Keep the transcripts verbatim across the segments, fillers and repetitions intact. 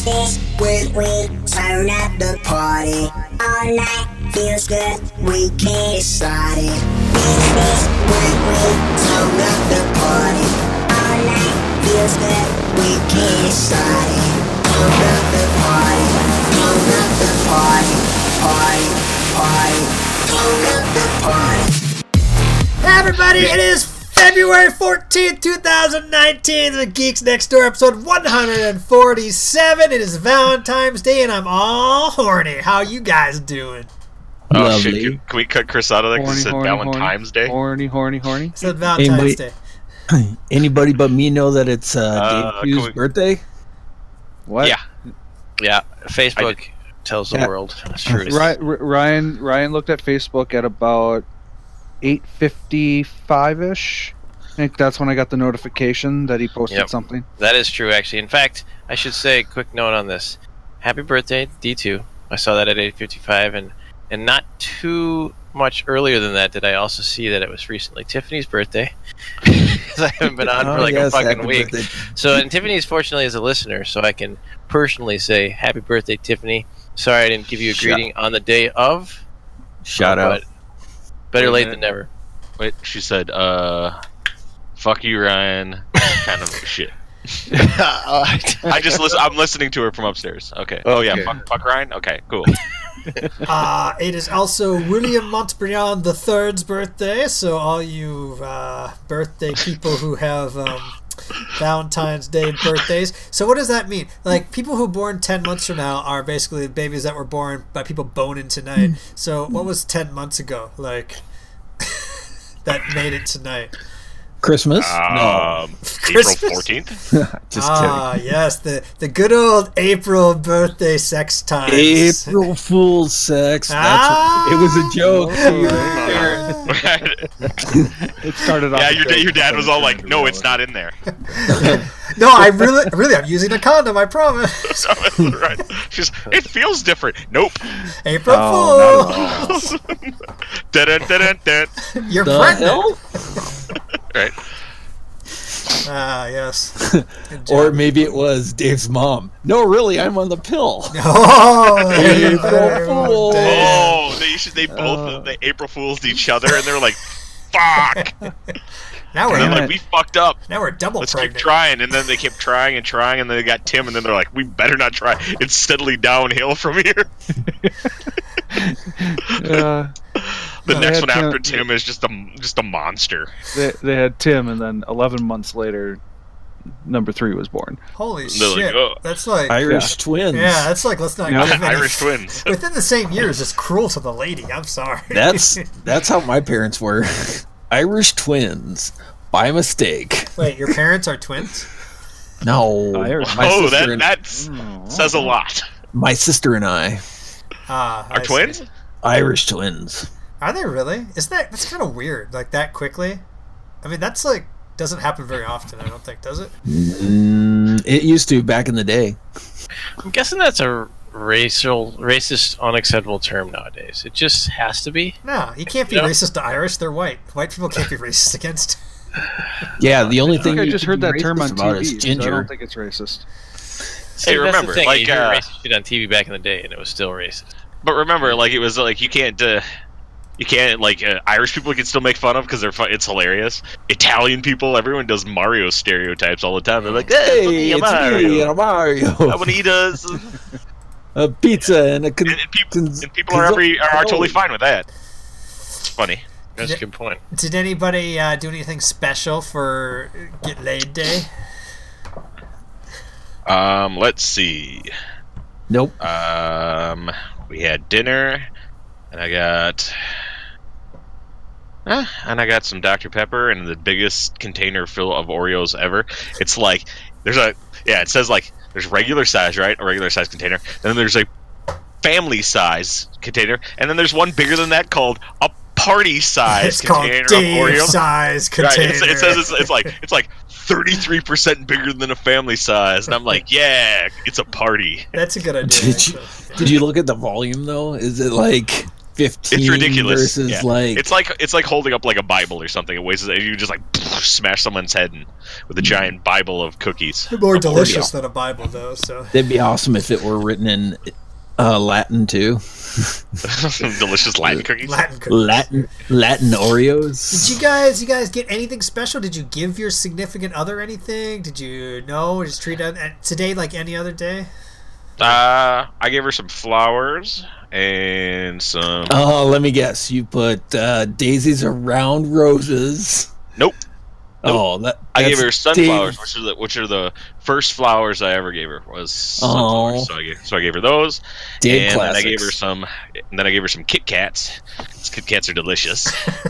this when we turn up the party. All night feels good, we can't decide it. This this when we turn up the party. All night feels good, we can't decide it. Turn up the party, turn up the party, party, party, turn up the party. Hey everybody, it is February fourteenth, twenty nineteen, the Geeks Next Door, episode one forty-seven. It is Valentine's Day, and I'm all horny. How you guys doing? Oh Lovely. shit! Can, can we cut Chris out of there because it said Horny, horny, Valentine's Day? Horny, horny, horny. It said Valentine's Anybody- Day. Anybody but me know that it's uh, Uh, Dave Hughes' can we- birthday? What? Yeah. Yeah, Facebook tells the Yeah. world the truth. Ry- R- Ryan Ryan looked at Facebook at about eight fifty-five ish. I think that's when I got the notification that he posted Yep. something. That is true, actually. In fact, I should say a quick note on this. Happy birthday, D two. I saw that at eight fifty-five, and, and not too much earlier than that did I also see that it was recently Tiffany's birthday. Because I haven't been on Oh, for like yes, a fucking happy week. birthday. So, and Tiffany's fortunately is a listener, so I can personally say happy birthday, Tiffany. Sorry I didn't give you a Shout- greeting on the day of. Shout out. But better Wait a late minute. than never. Wait, she said, uh, "Fuck you, Ryan." Kind of shit. I just listen. I'm listening to her from upstairs. Okay. Oh yeah, Okay. fuck, fuck Ryan. Okay, cool. Uh, it is also William Montbriand the third's birthday, so all you uh, birthday people who have um, Valentine's Day birthdays. So what does that mean? Like, people who are born ten months from now are basically babies that were born by people boning tonight. So what was ten months ago? Like, that made it tonight. Christmas? Um, April Christmas? fourteenth. no. Just Ah, yes, the, the good old April birthday sex times. kidding. April Fool's sex. That's Ah. it was a joke. It started off. yeah, a your, da- joke, your dad but was then all it like, turned "No, into it's not in there." No, I really, really, I'm using a condom, I promise. Right. She's. It feels different. Nope. April Oh, not Fool! Dun, dun, dun, dun. You're The pregnant. hell? Right. Ah, yes. Good Or job. maybe it was Dave's mom. No, really, I'm on the pill. Oh, April Fool. damn. Oh, they should. They both Uh. they April Fools each other, and they're like, "Fuck." Now And we're they're Damn like, it. "We fucked up. now we're double Let's keep pregnant. trying." And then they kept trying and trying, and then they got Tim, and then they're like, "We better not try. It's steadily downhill from here." Uh, The They next had one after Tim- Tim is just a just a monster. they, they had Tim, and then eleven months later, number three was born. Holy They're like, shit! "Oh." That's like, Irish twins. yeah, that's like, let's not Yeah. give any- Irish twins. Within the same year is just cruel to the lady. I'm sorry. That's that's how my parents were. Irish twins. By mistake. Wait, your parents are twins? No. Irish. My Oh, sister that and, that's Mm, says a lot. my sister and I. Ah, Are I see. twins? Irish twins. Are they really? Is that that's kind of weird? Like that quickly? I mean, that's like doesn't happen very often. I don't think, does it? Mm, it used to back in the day. I'm guessing that's a racial, racist, unacceptable term nowadays. It just has to be. No, you can't be Yeah. racist to Irish. They're white. White people can't be racist against. Yeah, the only I thing think I you just could heard be that term racist on about T is V. So I ginger. don't think it's racist. See, Hey, that's the remember, thing, like, you hear uh, racist shit on T V back in the day, and it was still racist. But remember, like it was like you can't, uh, you can't like uh, Irish people you can still make fun of because they're fu- it's hilarious. Italian people, everyone does Mario stereotypes all the time. They're like, "Hey, Hey, it's it's Mario. me, a Mario. I want to eat a." A pizza and a con- And, and people, cons- and people are every are, are totally cannoli. fine with that. It's funny. That's a good point. Did anybody uh, do anything special for Get Laid Day? Um, let's see. Nope. Um, we had dinner, and I got, eh, and I got some Doctor Pepper and the biggest container full of Oreos ever. It's like there's a yeah, it says like there's regular size, right? A regular size container. And then there's a family size container, and then there's one bigger than that called a party size It's called container of Dave Oreos. size Right, container. it's, it says it's, it's like it's like thirty-three percent bigger than a family size, and I'm like, yeah, it's a party. That's a good idea. Did you, actually. did you look at the volume though? Is it like fifteen It's ridiculous. versus Yeah. like It's like it's like holding up like a Bible or something. It weighs, and you just like smash someone's head in, with a giant Bible of cookies. More delicious than a Bible, though. So That'd be awesome if it were written in uh, Latin too. Delicious Latin cookies. Latin cookies. Latin Latin Oreos. Did you guys, you guys get anything special? Did you give your significant other anything? Did you no? Just treat it uh, today like any other day? Uh, I gave her some flowers and some. Oh, let me guess. You put uh, daisies around roses. Nope. Oh, that I gave that's her sunflowers, Dave- which are the which are the first flowers I ever gave her was sunflowers. Oh. So I gave so I gave her those, Dave and then I classics. gave her some. And then I gave her some Kit Kats. 'Cause Kit Kats are delicious.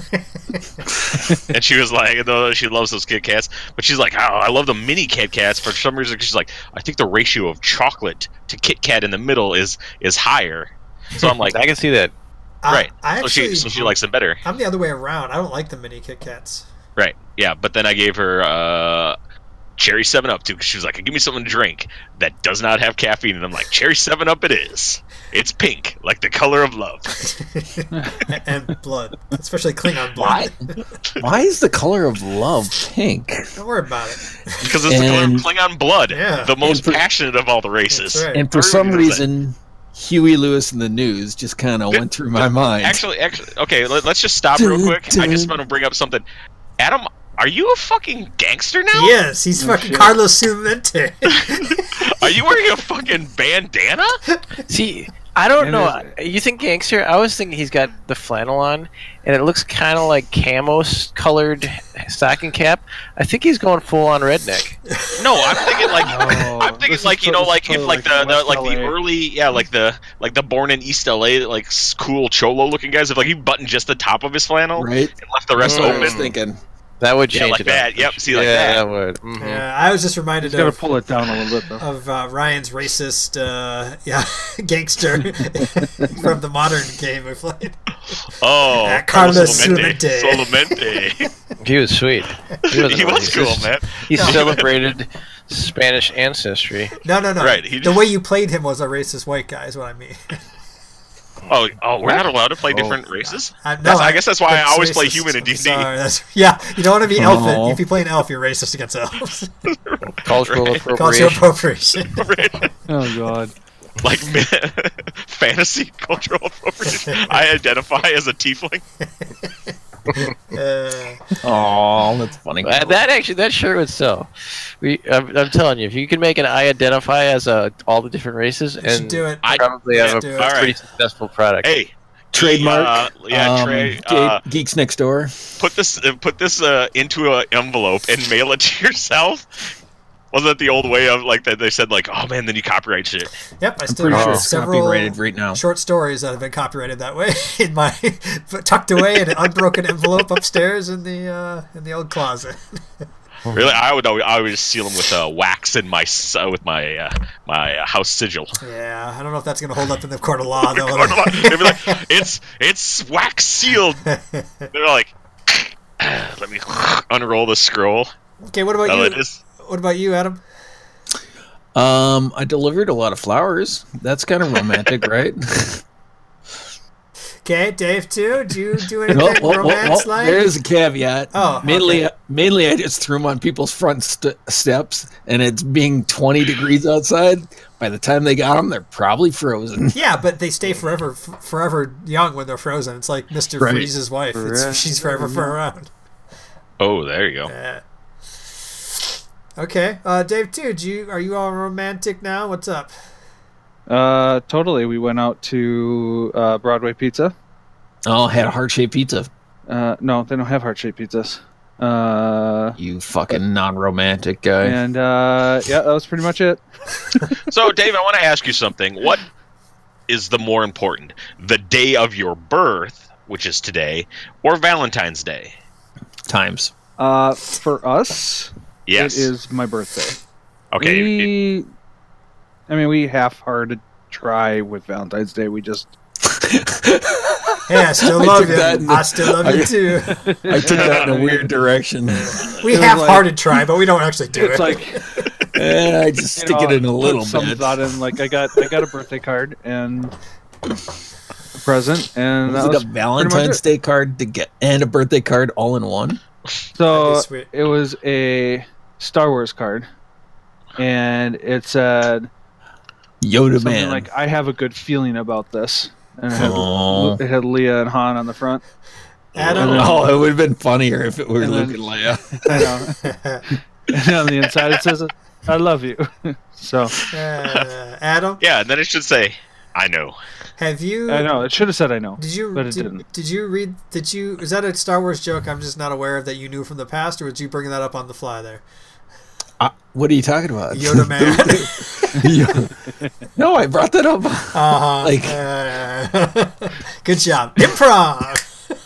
And she was like, though she loves those Kit Kats, but she's like, oh, I love the mini Kit Kats. For some reason, she's like, I think the ratio of chocolate to Kit Kat in the middle is is higher. So I'm like, I can see that. right. I, I so actually, she so she likes them better. I'm the other way around. I don't like the mini Kit Kats. Right. Yeah. But then I gave her uh, cherry Seven Up too, because she was like, "Give me something to drink that does not have caffeine." And I'm like, "Cherry Seven Up, it is. It's pink, like the color of love." And blood, especially Klingon Why? blood. Why is the color of love pink? Don't worry about it. Because it's the color of And- Klingon blood, Yeah. the most And for- passionate of all the races. That's right. And for some Everybody knows that. reason, Huey Lewis in the news just kind of went through my mind. Actually, actually, okay. Let, let's just stop real quick. I just want to bring up something. Adam, are you a fucking gangster now? Yes, he's fucking shit. Carlos Sumente. Are you wearing a fucking bandana? See, I don't It know. is- You think gangster? I was thinking he's got the flannel on, and it looks kind of like camo-colored stocking cap. I think he's going full on redneck. No, I'm thinking like Oh, I'm thinking this is like you pro- know this like is if totally like the, like the West like the L A. early yeah like the like the born in East L A like s- cool cholo looking guys, if like he buttoned just the top of his flannel Right? and left the rest Mm. I was open. thinking. That would Yeah, change like it. that. up. Yep, see, like yeah, that. that would. Mhm. Yeah, I was just reminded He's got to of, pull it down a little bit, though. of uh, Ryan's racist, uh, yeah, gangster from the modern game we played. Oh, Uh, Carlos Carlos Solamente. Solamente. Solamente. He was sweet. He, wasn't He was racist. cool, man. He No. celebrated Spanish ancestry. No, no, no. Right, he the just- way you played him was a racist white guy, is what I mean. Oh, oh, we're not allowed to play different races. I, no, That's- I guess that's why I that's always play racist. human in D and D. Sorry, that's- yeah, you don't want to be elf. Oh. If you play an elf, you're racist against elves. Cultural Right. Cultural appropriation. appropriation. Oh, God. Like fantasy cultural appropriation. I identify as a tiefling. uh, Oh, that's funny. Uh, that actually, that sure would sell. We, I'm, I'm telling you, if you can make an I identify as uh, all the different races, you should and do it. I- probably have do a it. All pretty right. successful product. Hey, Trademark. Uh, yeah, um, Trey. Ge- Uh, Geeks Next Door. put this uh, put this uh, into an envelope and mail it to yourself. Wasn't that the old way of like that? They said like, oh man, then you copyright shit. Yep, I I'm still pretty have sure it's several copyrighted right now. short stories that have been copyrighted that way in my tucked away in an unbroken envelope upstairs in the uh, in the old closet. Really, I would always, I would just seal them with uh, wax in my s- uh, with my uh, my uh, house sigil. Yeah, I don't know if that's gonna hold up in the court of law though. They'd be like, it's it's wax sealed. They're like, let me unroll the scroll. Okay, what about Oh, you? it is. What about you, Adam? Um, I delivered a lot of flowers. That's kind of romantic, right? Okay, Dave too. Do you do anything Well, well, well, romance well, like? there's a caveat. Oh, mainly, okay. mainly, I just threw them on people's front st- steps, and it's being twenty degrees outside. By the time they got them, they're probably frozen. Yeah, but they stay forever, f- forever young when they're frozen. It's like Mister Right. Freeze's wife. It's, Forever she's forever for around. Oh, there you go. Yeah. Okay, uh, Dave too. Do you are you all romantic now? What's up? Uh, totally. We went out to uh, Broadway Pizza. Oh, had a heart-shaped pizza. Uh, no, they don't have heart-shaped pizzas. Uh, You fucking non-romantic guy. and uh, yeah, that was pretty much it. So, Dave, I want to ask you something. What is the more important, the day of your birth, which is today, or Valentine's Day? Times. Uh, for us, Yes. it is my birthday. Okay. We, I mean, we half-hearted try with Valentine's Day. We just Hey, I still I love took you. that in the- I still love you I- too. I took that in a weird direction. We It was half-hearted try, but we don't actually do it's it. like Eh, I just you stick know, it in a put little some bit. thought in. Like I got, I got a birthday card, and present, and Was that it was a pretty much Valentine's it. Day card to get and a birthday card all in one? So That'd be sweet. it was a Star Wars card, and it said Yoda something man. like, "I have a good feeling about this," and it had, Aw. it had Leia and Han on the front. Adam, And then- Oh, it would have been funnier if it were And Luke then- and Leia. I know. And on the inside it says, "I love you." So uh, Adam, Yeah, and then it should say, "I know." have you? I know it should have said, "I know," Did you? but it did, didn't. did you read? Did you? Is that a Star Wars joke? I'm just not aware of that you knew from the past, or was you bringing that up on the fly there? Uh, what are you talking about? Yoda man. Yo- no, I brought that up. Uh-huh. Like- Uh, good job. Improv.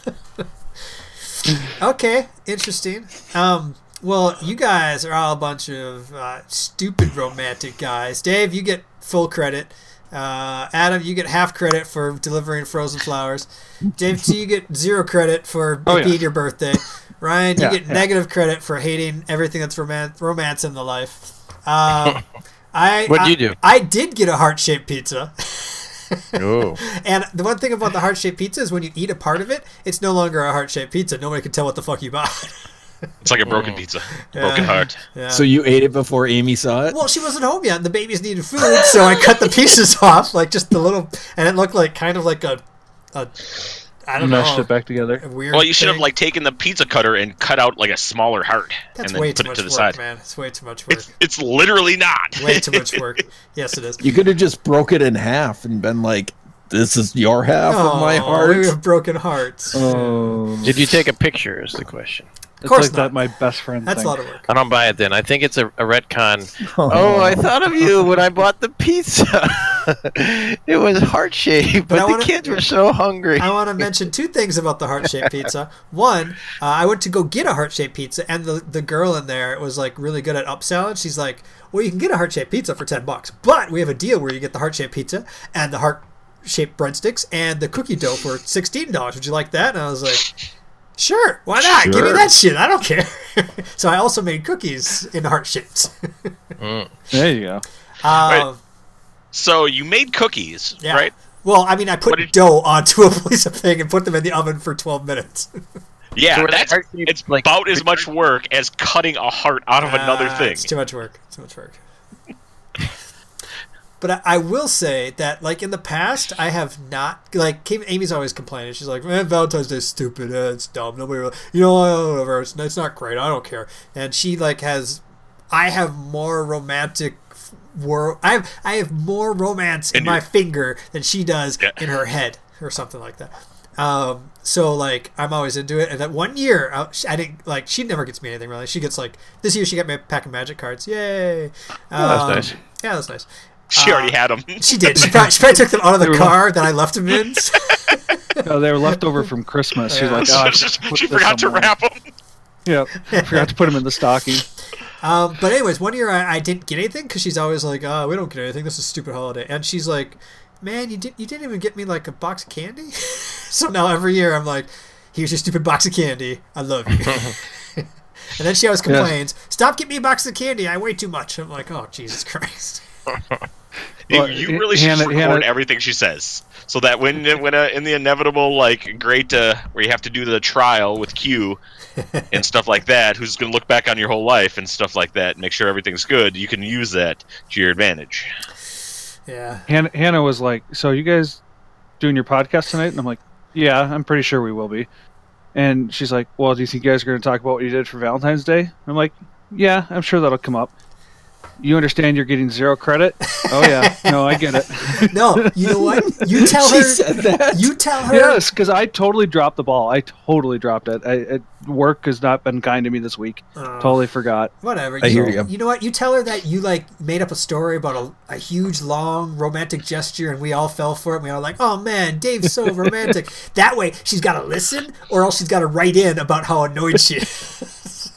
Okay, interesting. Um, well, you guys are all a bunch of uh, stupid romantic guys. Dave, you get full credit. Uh, Adam, you get half credit for delivering frozen flowers. Dave, T, you get zero credit for Oh, it being yeah. your birthday. Ryan, you Yeah, get yeah. negative credit for hating everything that's roman- romance in the life. Um, I What'd I- you do? I did get a heart-shaped pizza. Oh. And the one thing about the heart-shaped pizza is when you eat a part of it, it's no longer a heart-shaped pizza. Nobody can tell what the fuck you bought. It's like a broken pizza, broken Yeah. heart. Yeah. So you ate it before Amy saw it? Well, she wasn't home yet, and the babies needed food, so I cut the pieces off, like just the little, and it looked like kind of like a, a I don't Meshed know, it back together. a weird. Well, you should have thing. like taken the pizza cutter and cut out like a smaller heart, That's and then way put too it much to the work, side. man. It's way too much work. It's it's literally not. Way too much work. Yes, it is. You could have just broke it in half and been like, "This is your half of my Oh, heart." we have broken hearts. Oh, Did you take a picture? Is the question. it's course like not. that. My best friend. That's thing. a lot of work. I don't buy it then. I think it's a, a retcon. Oh. Oh, I thought of you when I bought the pizza. It was heart shaped, but I the wanna- kids were so hungry. I want to mention two things about the heart-shaped pizza. One, uh, I went to go get a heart-shaped pizza, and the, the girl in there was like really good at upselling. She's like, "Well, you can get a heart-shaped pizza for ten bucks, but we have a deal where you get the heart-shaped pizza and the heart-shaped breadsticks and the cookie dough for sixteen dollars. Would you like that?" And I was like, "Sure, why not? Give me Sure. that shit. I don't care." So I also made cookies in heart shapes. There you go. um, So you made cookies, yeah. right? Well, I mean, I What put did- dough onto a piece of thing and put them in the oven for twelve minutes. Yeah, So were they that's heart-shaped, it's like- about as much work as cutting a heart out of another Ah, thing. It's too much work. Too much work. But I, I will say that, like in the past, I have not like. Kim, Amy's always complaining. She's like, "Man, Valentine's Day's stupid. Uh, it's dumb. Nobody, really, you know, whatever. It's, it's not great. I don't care." And she like has, I have more romantic. War, I have I have more romance in In my your- finger than she does Yeah. in her head, or something like that. Um, so like I'm always into it. And that one year I, I didn't like she never gets me anything really. She gets like this year she got me a pack of magic cards. Yay! Um, Oh, that's nice. Yeah, that's nice. She already Uh, had them. She did. She probably, she probably took them out of They the were car that I left them in. No, they were left over from Christmas. She's Yeah. like, oh, I should put she this forgot to somewhere." wrap them. Yeah, forgot to put them in the stocking. Um, but anyways, one year I, I didn't get anything because she's always like, "Oh, we don't get anything. This is a stupid holiday." And she's like, "Man, you didn't you didn't even get me like a box of candy." So now every year I'm like, "Here's your stupid box of candy. I love you." And then she always complains, "Stop getting me a box of candy. I weigh too much." I'm like, "Oh, Jesus Christ." You, Well, you really should Hannah- just record Hannah- everything she says, so that when when uh, in the inevitable like great uh, where you have to do the trial with Q and stuff like that, who's going to look back on your whole life and stuff like that, and make sure everything's good, you can use that to your advantage. Yeah. Hannah, Hannah was like, "So you guys doing your podcast tonight?" And I'm like, "Yeah, I'm pretty sure we will be." And she's like, "Well, do you think you guys are going to talk about what you did for Valentine's Day?" And I'm like, "Yeah, I'm sure that'll come up." You understand you're getting zero credit? Oh yeah, no, I get it. No, you know what? You tell She her. said that. You tell her. Yes, because I totally dropped the ball. I totally dropped it. I, it. Work has not been kind to me this week. Oh. Totally forgot. Whatever. I you, hear you. You know what? You tell her that you like made up a story about a, a huge, long, romantic gesture, and we all fell for it. And we all like, "Oh man, Dave's so romantic." That way, she's got to listen, or else she's got to write in about how annoyed she is.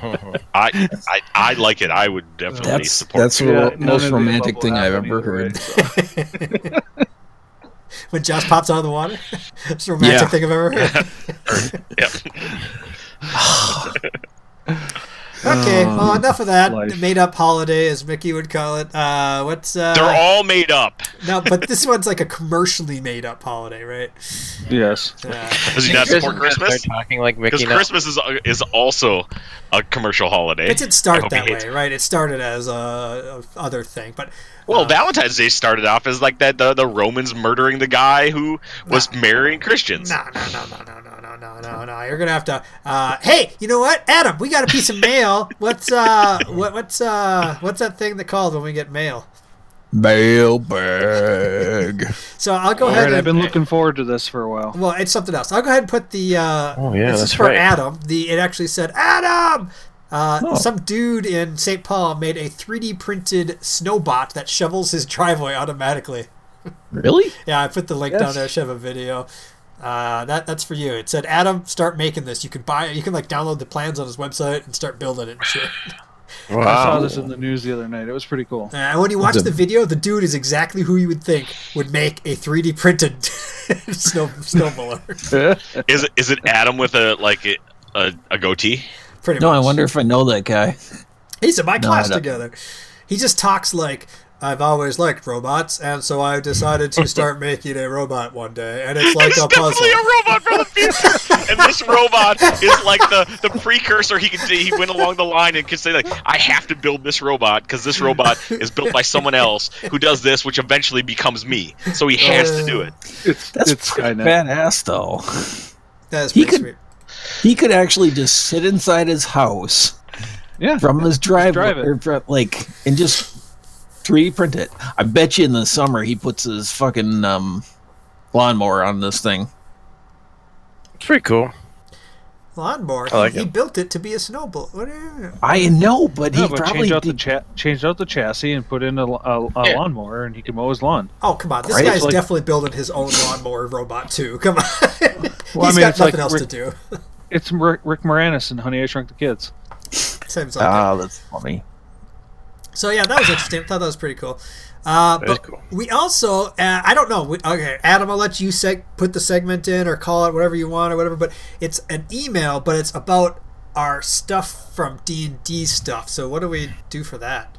I, I I like it. I would definitely That's support. that's the Yeah, ro- none most of the romantic above thing will I've happen ever either heard. way, so. When Josh pops out of the water, it's the romantic Yeah. thing I've ever heard. Yep. Okay, Oh, well, enough of that. life. The made-up holiday, as Mickey would call it. Uh, what's uh? They're all made up. No, but this one's like a commercially made-up holiday, right? Yes. Uh, Does he not support Chris is gonna Christmas? start talking like Because Mickey now. Christmas is is also a commercial holiday. it didn't I start hope that he way, hates it. right? It started as a, a other thing, but Well, uh, Valentine's Day started off as like that the, the Romans murdering the guy who was marrying Christians. No, no, no, no, no, no, no, no, no, no. You're gonna have to. Uh, hey, you know what, Adam? We got a piece of mail. What's uh, what, what's uh, what's that thing that called when we get mail? Mailbag. So I'll go All ahead right, and. I've been looking forward to this for a while. Well, it's something else. I'll go ahead and put the. Uh, Oh, yeah, this is that's for right. Adam. The it actually said Adam. Uh, Oh. Some dude in Saint Paul made a three D printed snowbot that shovels his driveway automatically. Really? Yeah, I put the link down Yes. there. I should have a video. Uh, that that's for you. It said, Adam, start making this. You can buy it. You can like download the plans on his website and start building it and shit. I saw this in the news the other night. It was pretty cool. Uh, and when you watch It's a- the video, the dude is exactly who you would think would make a three D printed snow snowblower. Is it is it Adam with a like a, a, a goatee? Pretty No, much. I wonder if I know that guy. He's in my No, class I don't. together. He just talks like, I've always liked robots, and so I decided to start making a robot one day, and it's like It's a puzzle. definitely a robot from the future, and this robot is like the, the precursor. He can he went along the line and could say like, I have to build this robot because this robot is built by someone else who does this, which eventually becomes me. So he has to do it. It's That's it's pretty Skynet. badass, though. That is He pretty could- sweet. He could actually just sit inside his house Yeah. from his driveway, drive it. or from, like, and just three D print it. I bet you in the summer he puts his fucking um, lawnmower on this thing. It's pretty cool. Lawnmower. I like he, he it. built it to be a snowball. What are you... I know, but No, he but probably change out the did- cha- changed out the chassis and put in a, a, a Yeah. lawnmower, and he can mow his lawn. Oh, come on. This Right? guy's It's like- definitely building his own lawnmower robot, too. Come on. Well, I He's mean, got it's nothing like else Rick- to do. It's Rick, Rick Moranis and Honey, I Shrunk the Kids. Seems like it. Ah, that's funny. So yeah, that was interesting. I thought that was pretty cool. Uh, That is but cool. we also, uh, I don't know. We, okay, Adam, I'll let you seg- put the segment in or call it whatever you want or whatever. But it's an email, but it's about our stuff from D and D stuff. So what do we do for that?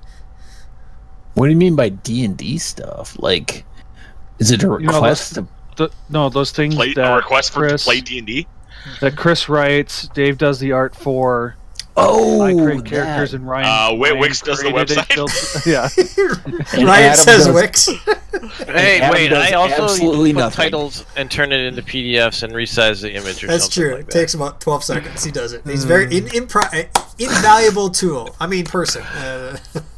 What do you mean by D and D stuff? Like, is it a know, request to? The, no, those things Play that a request for to Chris, play D and D. that Chris writes, Dave does the art for. Oh, I create that. characters and Ryan. Uh, Wi- Ryan Wix does the created it, website. built- yeah. And Ryan Adam says does- Wix. Hey, Adam wait! does I also absolutely put nothing. titles and turn it into P D Fs and resize the image or That's something true. like It that. takes about twelve seconds. He does it. He's very in, impro- invaluable tool. I mean, person. Uh,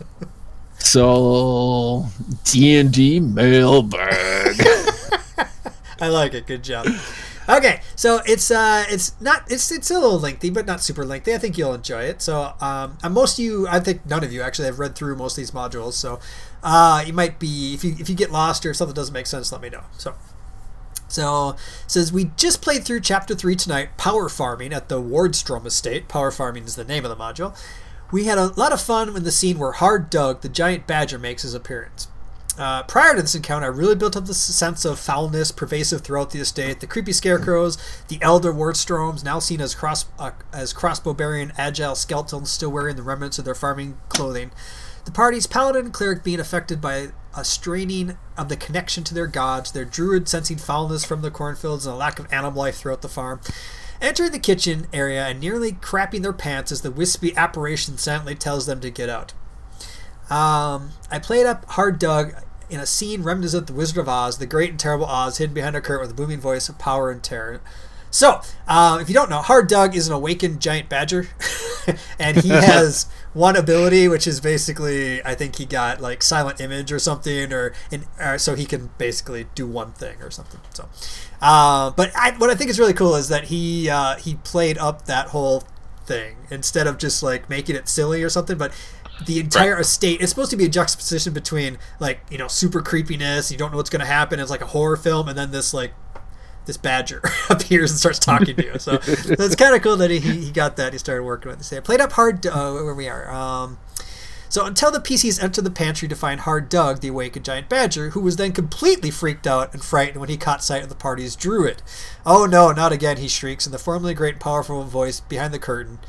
So D and D mailbag. I like it. Good job. Okay, so it's uh, it's not it's it's a little lengthy, but not super lengthy. I think you'll enjoy it. So, um, and most of you, I think none of you actually have read through most of these modules. So, uh, you might be if you if you get lost or if something doesn't make sense, let me know. So, so it says we just played through chapter three tonight, power farming at the Wardstrom estate. Power farming is the name of the module. We had a lot of fun in the scene where Hard Doug, the giant badger, makes his appearance. Uh, prior to this encounter, I really built up this sense of foulness pervasive throughout the estate. The creepy scarecrows, the elder Wardstroms, now seen as cross uh, as crossbow-bearing agile skeletons still wearing the remnants of their farming clothing. The party's paladin and cleric being affected by a straining of the connection to their gods, their druid sensing foulness from the cornfields and a lack of animal life throughout the farm. Entering the kitchen area and nearly crapping their pants as the wispy apparition silently tells them to get out. Um, I played up Hard Doug in a scene reminiscent of the Wizard of Oz, the great and terrible Oz, hidden behind a curtain with a booming voice of power and terror. So, uh, if you don't know, Hard Doug is an awakened giant badger, and he has one ability, which is basically, I think he got like silent image or something, or, in, or so he can basically do one thing or something. So, uh, but I, what I think is really cool is that he uh, he played up that whole thing instead of just like making it silly or something, but the entire estate, it's supposed to be a juxtaposition between like, you know, super creepiness, you don't know what's going to happen, it's like a horror film, and then this like this badger appears and starts talking to you. So, so it's kind of cool that he, he got that. He started working with this. I played up Hard uh, where we are. Um, so until the P Cs enter the pantry to find Hard Doug, the awakened giant badger, who was then completely freaked out and frightened when he caught sight of the party's druid. Oh no, not again, he shrieks in the formerly great and powerful voice behind the curtain.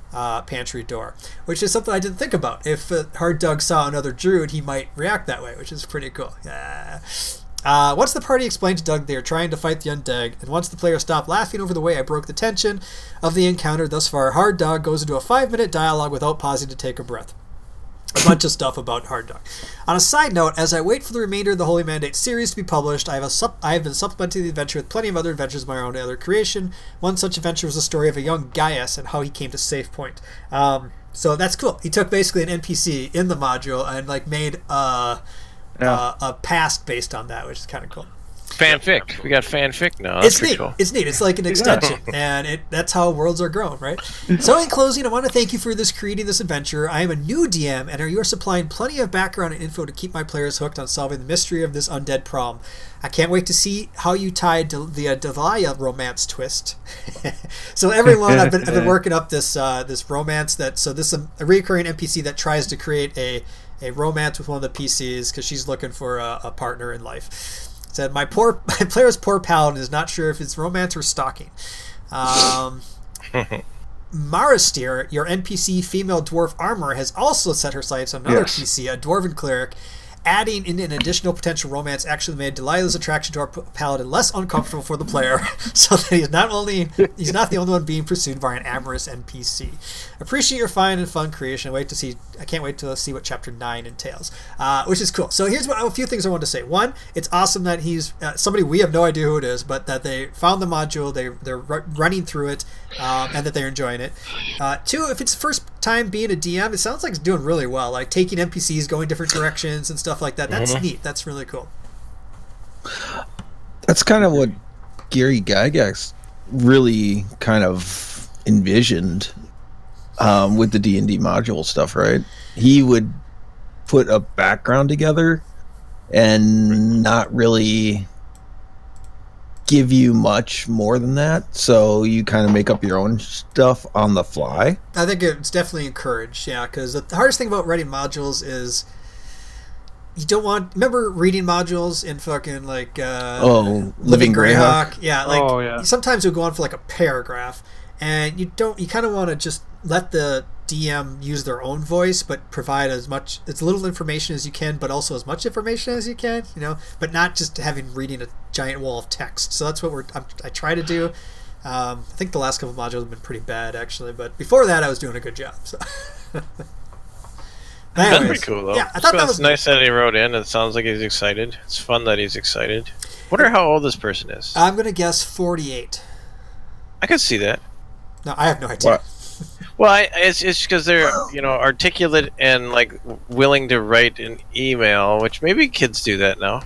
uh, pantry door, which is something I didn't think about. If uh, Hard Doug saw another druid, he might react that way, which is pretty cool. Yeah. Uh, once the party explained to Doug they are trying to fight the undead, and once the players stopped laughing over the way I broke the tension of the encounter thus far, Hard Dog goes into a five-minute dialogue without pausing to take a breath. A bunch of stuff about Hard Dog. On a side note, as I wait for the remainder of the Holy Mandate series to be published, I have, a sup- I have been supplementing the adventure with plenty of other adventures of my own other creation. One such adventure was the story of a young Gaius and how he came to Save Point. Um, so that's cool. He took basically an N P C in the module and like made a, Yeah. uh, a past based on that, which is kind of cool. Fanfic. We got fanfic now. That's It's pretty neat. cool. It's neat. It's like an extension, and it that's how worlds are grown, right? So, in closing, I want to thank you for this creating this adventure. I am a new D M, and you are supplying plenty of background and info to keep my players hooked on solving the mystery of this undead problem. I can't wait to see how you tied the uh, Delia romance twist. So, everyone, I've been, I've been working up this uh, this romance that so this is a recurring N P C that tries to create a a romance with one of the P Cs because she's looking for a, a partner in life. Said my poor my player's poor paladin is not sure if it's romance or stalking. Um, Maristir, your N P C female dwarf armor, has also set her sights on another Yes. P C, a dwarven cleric. Adding in an additional potential romance actually made Delilah's attraction to our p- paladin less uncomfortable for the player, so that he's not only he's not the only one being pursued by an amorous N P C. Appreciate your fine and fun creation. Wait to see. I can't wait to see what chapter nine entails, uh, which is cool. So here's what a few things I want to say. One, it's awesome that he's uh, somebody we have no idea who it is, but that they found the module, they they're r- running through it, um, and that they're enjoying it. Uh, two, if it's first time being a D M, it sounds like it's doing really well. Like taking N P Cs, going different directions and stuff like that. That's Mhm. neat. That's really cool. That's kind of what Gary Gygax really kind of envisioned um, with the D and D module stuff, right? He would put a background together and not really give you much more than that, so you kind of make up your own stuff on the fly. I think it's definitely encouraged, yeah, because the hardest thing about writing modules is you don't want. Remember reading modules in fucking like uh, Oh, Living Greyhawk. Yeah, like Oh, yeah. sometimes it'll go on for like a paragraph, and you don't. You kind of want to just let the D M use their own voice, but provide as much, as little information as you can, but also as much information as you can. You know, but not just having reading a giant wall of text. So that's what we're. I'm, I try to do. Um, I think the last couple of modules have been pretty bad actually, but before that I was doing a good job. So. That's Anyways, pretty cool, though. Yeah, I thought that it's was nice that he wrote in. It sounds like he's excited. It's fun that he's excited. Wonder how old this person is. I'm gonna guess forty-eight. I could see that. No, I have no idea. What? Well, I, it's it's because they're you know articulate and like willing to write an email, which maybe kids do that now.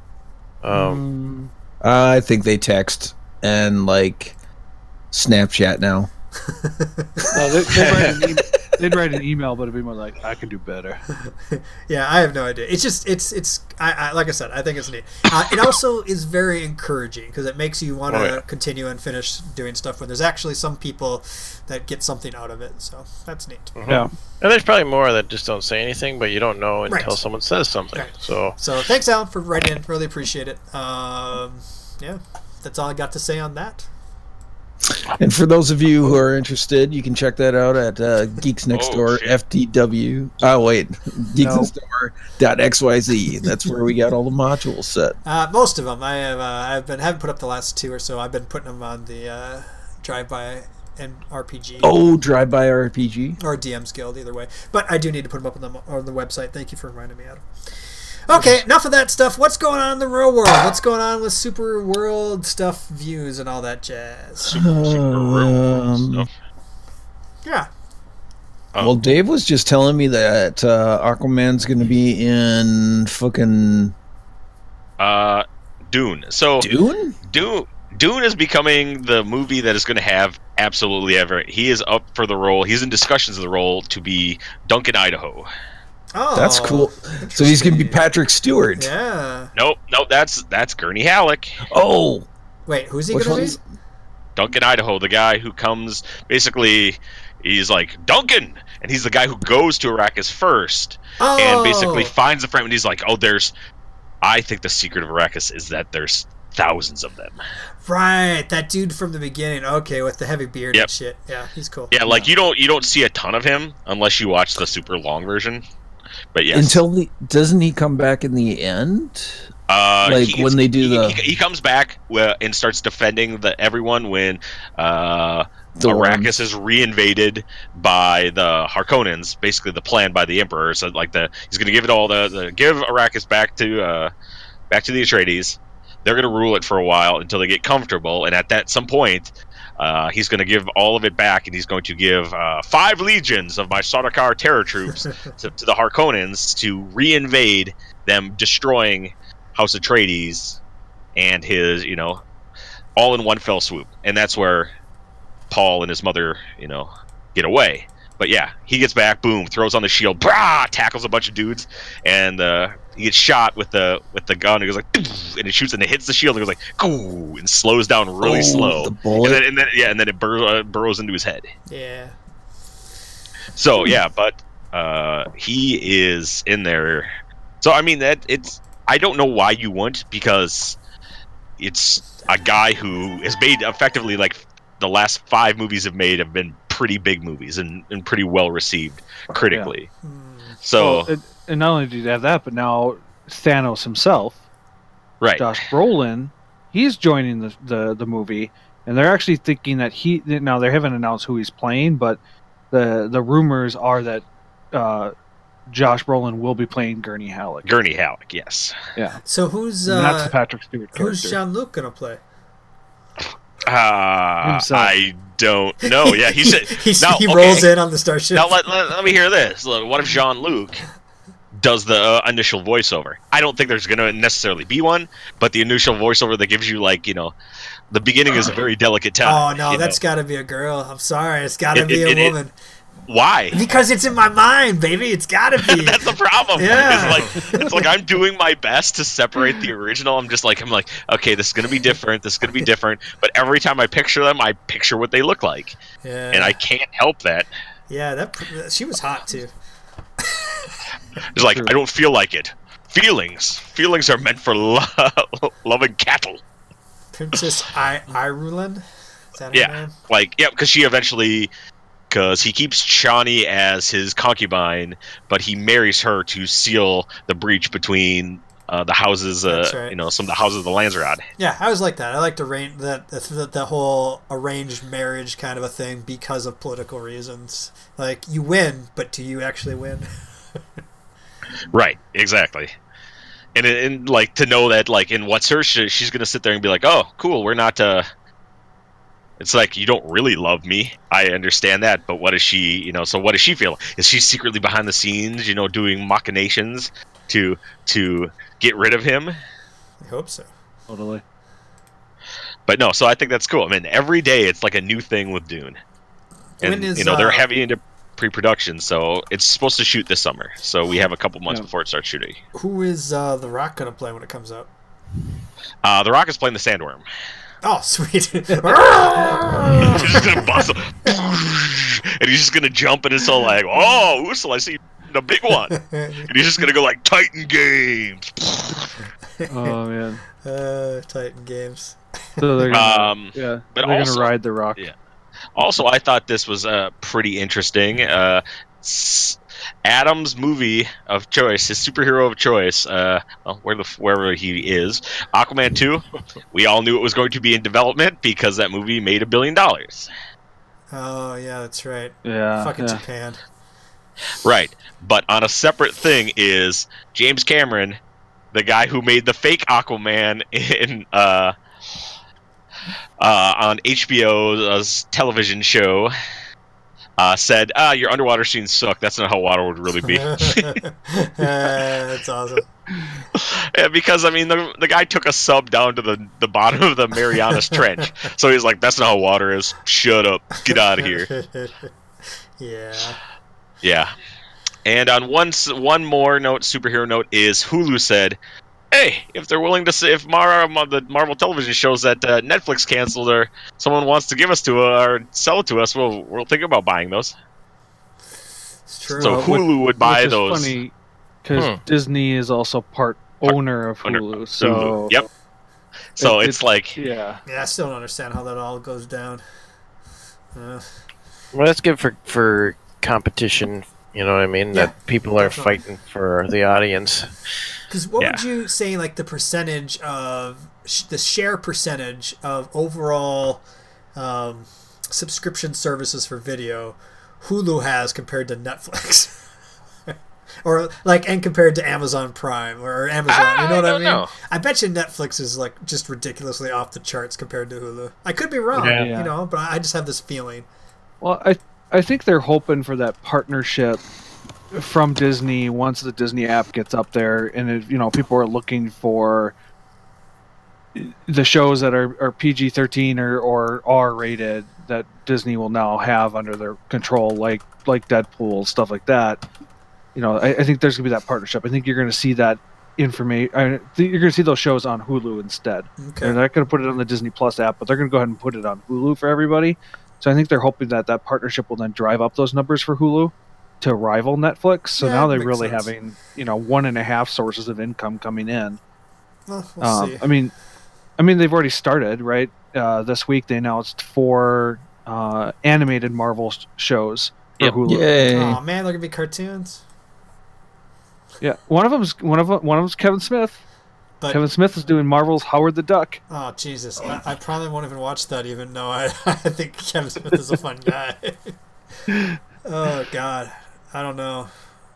Um, I think they text and like Snapchat now. No, they, they'd, write an e- they'd write an email, but it'd be more like, I could do better. Yeah, I have no idea. It's just it's it's I, I like I said, I think it's neat. Uh, it also is very encouraging because it makes you want to Oh, yeah. continue and finish doing stuff when there's actually some people that get something out of it. So that's neat. Yeah. and there's probably more that just don't say anything, but you don't know until Right. someone says something. Right. So So thanks, Alan, for writing in. Really appreciate it. Um, yeah, that's all I got to say on that. And for those of you who are interested, you can check that out at uh, Geeks Next Oh, Door shit. F T W. Oh wait, geeks next door dot x y z. That's where we got all the modules set. Uh, most of them, I have. Uh, I've been haven't put up the last two or so. I've been putting them on the uh, drive-by and R P G. Oh, Drive By R P G. Or D M's Guild, either way. But I do need to put them up on the, on the website. Thank you for reminding me, Adam. Okay, enough of that stuff. What's going on in the real world? What's going on with Super World stuff, views, and all that jazz? Super, super real Um, stuff. Yeah. Oh. Well, Dave was just telling me that uh, Aquaman's going to be in fucking Uh, Dune. So Dune. Dune. Dune is becoming the movie that is going to have absolutely ever. He is up for the role. He's in discussions of the role to be Duncan Idaho. Oh, That's cool. So he's going to be interesting. Patrick Stewart. Yeah. Nope, nope. That's that's Gurney Halleck. Oh, Wait, who's he which going to one's? be? Duncan Idaho, the guy who comes basically. He's like Duncan, and he's the guy who goes to Arrakis first, Oh. and basically finds the frame. And he's like, "Oh, there's." I think the secret of Arrakis is that there's thousands of them. Right, that dude from the beginning. Okay, with the heavy beard Yep. and shit. Yeah, he's cool. Yeah, like you don't you don't see a ton of him unless you watch the super long version. But yes, Until the, doesn't he come back in the end? uh, like, he when they do he, the- he, he comes back uh, and starts defending the everyone when uh, The Arrakis worms. is reinvaded by the Harkonnens, basically the plan by the Emperor. So like the he's going to give it all the, the give Arrakis back to uh, back to the Atreides. They're going to rule it for a while until they get comfortable, and at that some point, uh, he's going to give all of it back, and he's going to give uh, five legions of my Sardaukar terror troops to, to the Harkonnens to reinvade them, destroying House Atreides and his, you know, all in one fell swoop. And that's where Paul and his mother, you know, get away. But yeah, he gets back, boom, throws on the shield, brah, tackles a bunch of dudes, and uh, he gets shot with the with the gun. He goes like, and it shoots and it hits the shield. And it goes like, ooh, and slows down really Oh, slow. the bullet. And then, and then yeah, and then it bur- uh, burrows into his head. Yeah. So yeah, but uh, he is in there. So I mean that it's. I don't know why you wouldn't, because it's a guy who has made effectively like the last five movies have made have been pretty big movies and, and pretty well received critically. So Well, it, and not only did you have that, but now Thanos himself, right, Josh Brolin, he's joining the, the, the movie, and they're actually thinking that he now they haven't announced who he's playing, but the the rumors are that uh, Josh Brolin will be playing Gurney Halleck. Gurney Halleck, yes. Yeah, So who's and that's uh, the Patrick Stewart who's character. Jean Luc gonna play? Uh, Himself. I don't know. Yeah, he said He's, now, he okay, rolls in on the starship. Now let, let, let me hear this. Look, what if Jean-Luc does the uh, initial voiceover? I don't think there's going to necessarily be one, but the initial voiceover that gives you, like, you know, the beginning is a very delicate time. oh no, you that's know. got to be a girl. I'm sorry, it's got to It- be it- a it- it- woman. Why? Because it's in my mind, baby. It's got to be. That's the problem. Yeah. It's like it's like I'm doing my best to separate the original. I'm just like I'm like, okay, this is gonna be different. This is gonna be different. But every time I picture them, I picture what they look like, yeah. and I can't help that. yeah, that she was hot too. It's like I don't feel like it. Feelings, feelings are meant for lo- loving cattle. Princess I Irulan. Is that her Yeah, name? like yeah, because she eventually, because he keeps Chani as his concubine, but he marries her to seal the breach between uh, the houses. Uh, That's right. You know, some of the houses of the Landsraad. Yeah, I was like that. I like to arrange that the, the whole arranged marriage kind of a thing because of political reasons. Like you win, but do you actually win? Right, exactly. And, and like to know that like in what's her she, she's gonna sit there and be like, oh cool, we're not uh it's like you don't really love me, I understand that, but what is she, you know, so what does she feel? Is she secretly behind the scenes, you know, doing machinations to to get rid of him? I hope so. Totally. But no, so I think that's cool. I mean, every day it's like a new thing with Dune. And When is, you know, they're uh, heavy into pre-production, so it's supposed to shoot this summer. So we have a couple months Yeah. before it starts shooting. Who is uh, The Rock gonna play when it comes out? Uh, the Rock is playing the Sandworm. Oh, sweet. He's just gonna bust him, and he's just gonna jump, and it's all like, "Oh, Ursula, I see the big one," and he's just gonna go like Titan Games. Oh man. uh, Titan Games. So they're gonna, Um, yeah, but they're also- gonna ride the rock. Yeah. Also, I thought this was uh, pretty interesting. Uh, s- Adam's movie of choice, his superhero of choice, uh, well, where the wherever he is, Aquaman two. We all knew it was going to be in development because that movie made a billion dollars. Oh yeah, that's right. Yeah. Fucking yeah. Japan. Right. But on a separate thing is James Cameron, the guy who made the fake Aquaman in uh, uh, on H B O's television show, uh, said, "Ah, your underwater scenes suck. That's not how water would really be." uh, that's awesome. Yeah, because I mean, the the guy took a sub down to the, the bottom of the Marianas Trench, so he's like, "That's not how water is. Shut up. Get out of here." Yeah. Yeah. And on one s- one more note, superhero note, is Hulu said, "Hey, if they're willing to say, if Mar- the Marvel television shows that uh, Netflix canceled or someone wants to give us to uh, or sell it to us, we'll we'll think about buying those." It's true. So Uh, Hulu would buy Which is those. funny because Hmm. Disney is also part owner of Owner Hulu. of So Hulu. Yep. So It- it's it- like, Yeah. Yeah, I still don't understand how that all goes down. Uh, Well, that's good for for competition. You know what I mean? Yeah, That people are definitely. fighting for the audience. Because what Yeah. would you say, like the percentage of sh- the share percentage of overall um, subscription services for video Hulu has compared to Netflix? Or like, and compared to Amazon Prime or Amazon, you know I what I don't mean? know. I bet you Netflix is like just ridiculously off the charts compared to Hulu. I could be wrong, Yeah. you know, but I just have this feeling. Well, I I think they're hoping for that partnership from Disney once the Disney app gets up there, and it, you know people are looking for the shows that are, are P G thirteen or, or R rated that Disney will now have under their control, like like Deadpool, stuff like that. You know, I, I think there's gonna be that partnership. I think you're gonna see that information. I think you're gonna see those shows on Hulu instead. Okay. They're not gonna put it on the Disney Plus app, but they're gonna go ahead and put it on Hulu for everybody. So I think they're hoping that that partnership will then drive up those numbers for Hulu to rival Netflix. So Yeah, now that they're makes really sense. having, you know, one and a half sources of income coming in. Well, we'll Um, see. I mean, I mean they've already started, right? Uh, this week they announced four uh, animated Marvel sh- shows for Yep. Hulu. Yay. Oh man, they're gonna be cartoons. Yeah, one of them's one of 'em- one of them's Kevin Smith. But Kevin Smith is doing Marvel's Howard the Duck. oh Jesus, I, I probably won't even watch that, even though I, I think Kevin Smith is a fun guy. Oh God, I don't know.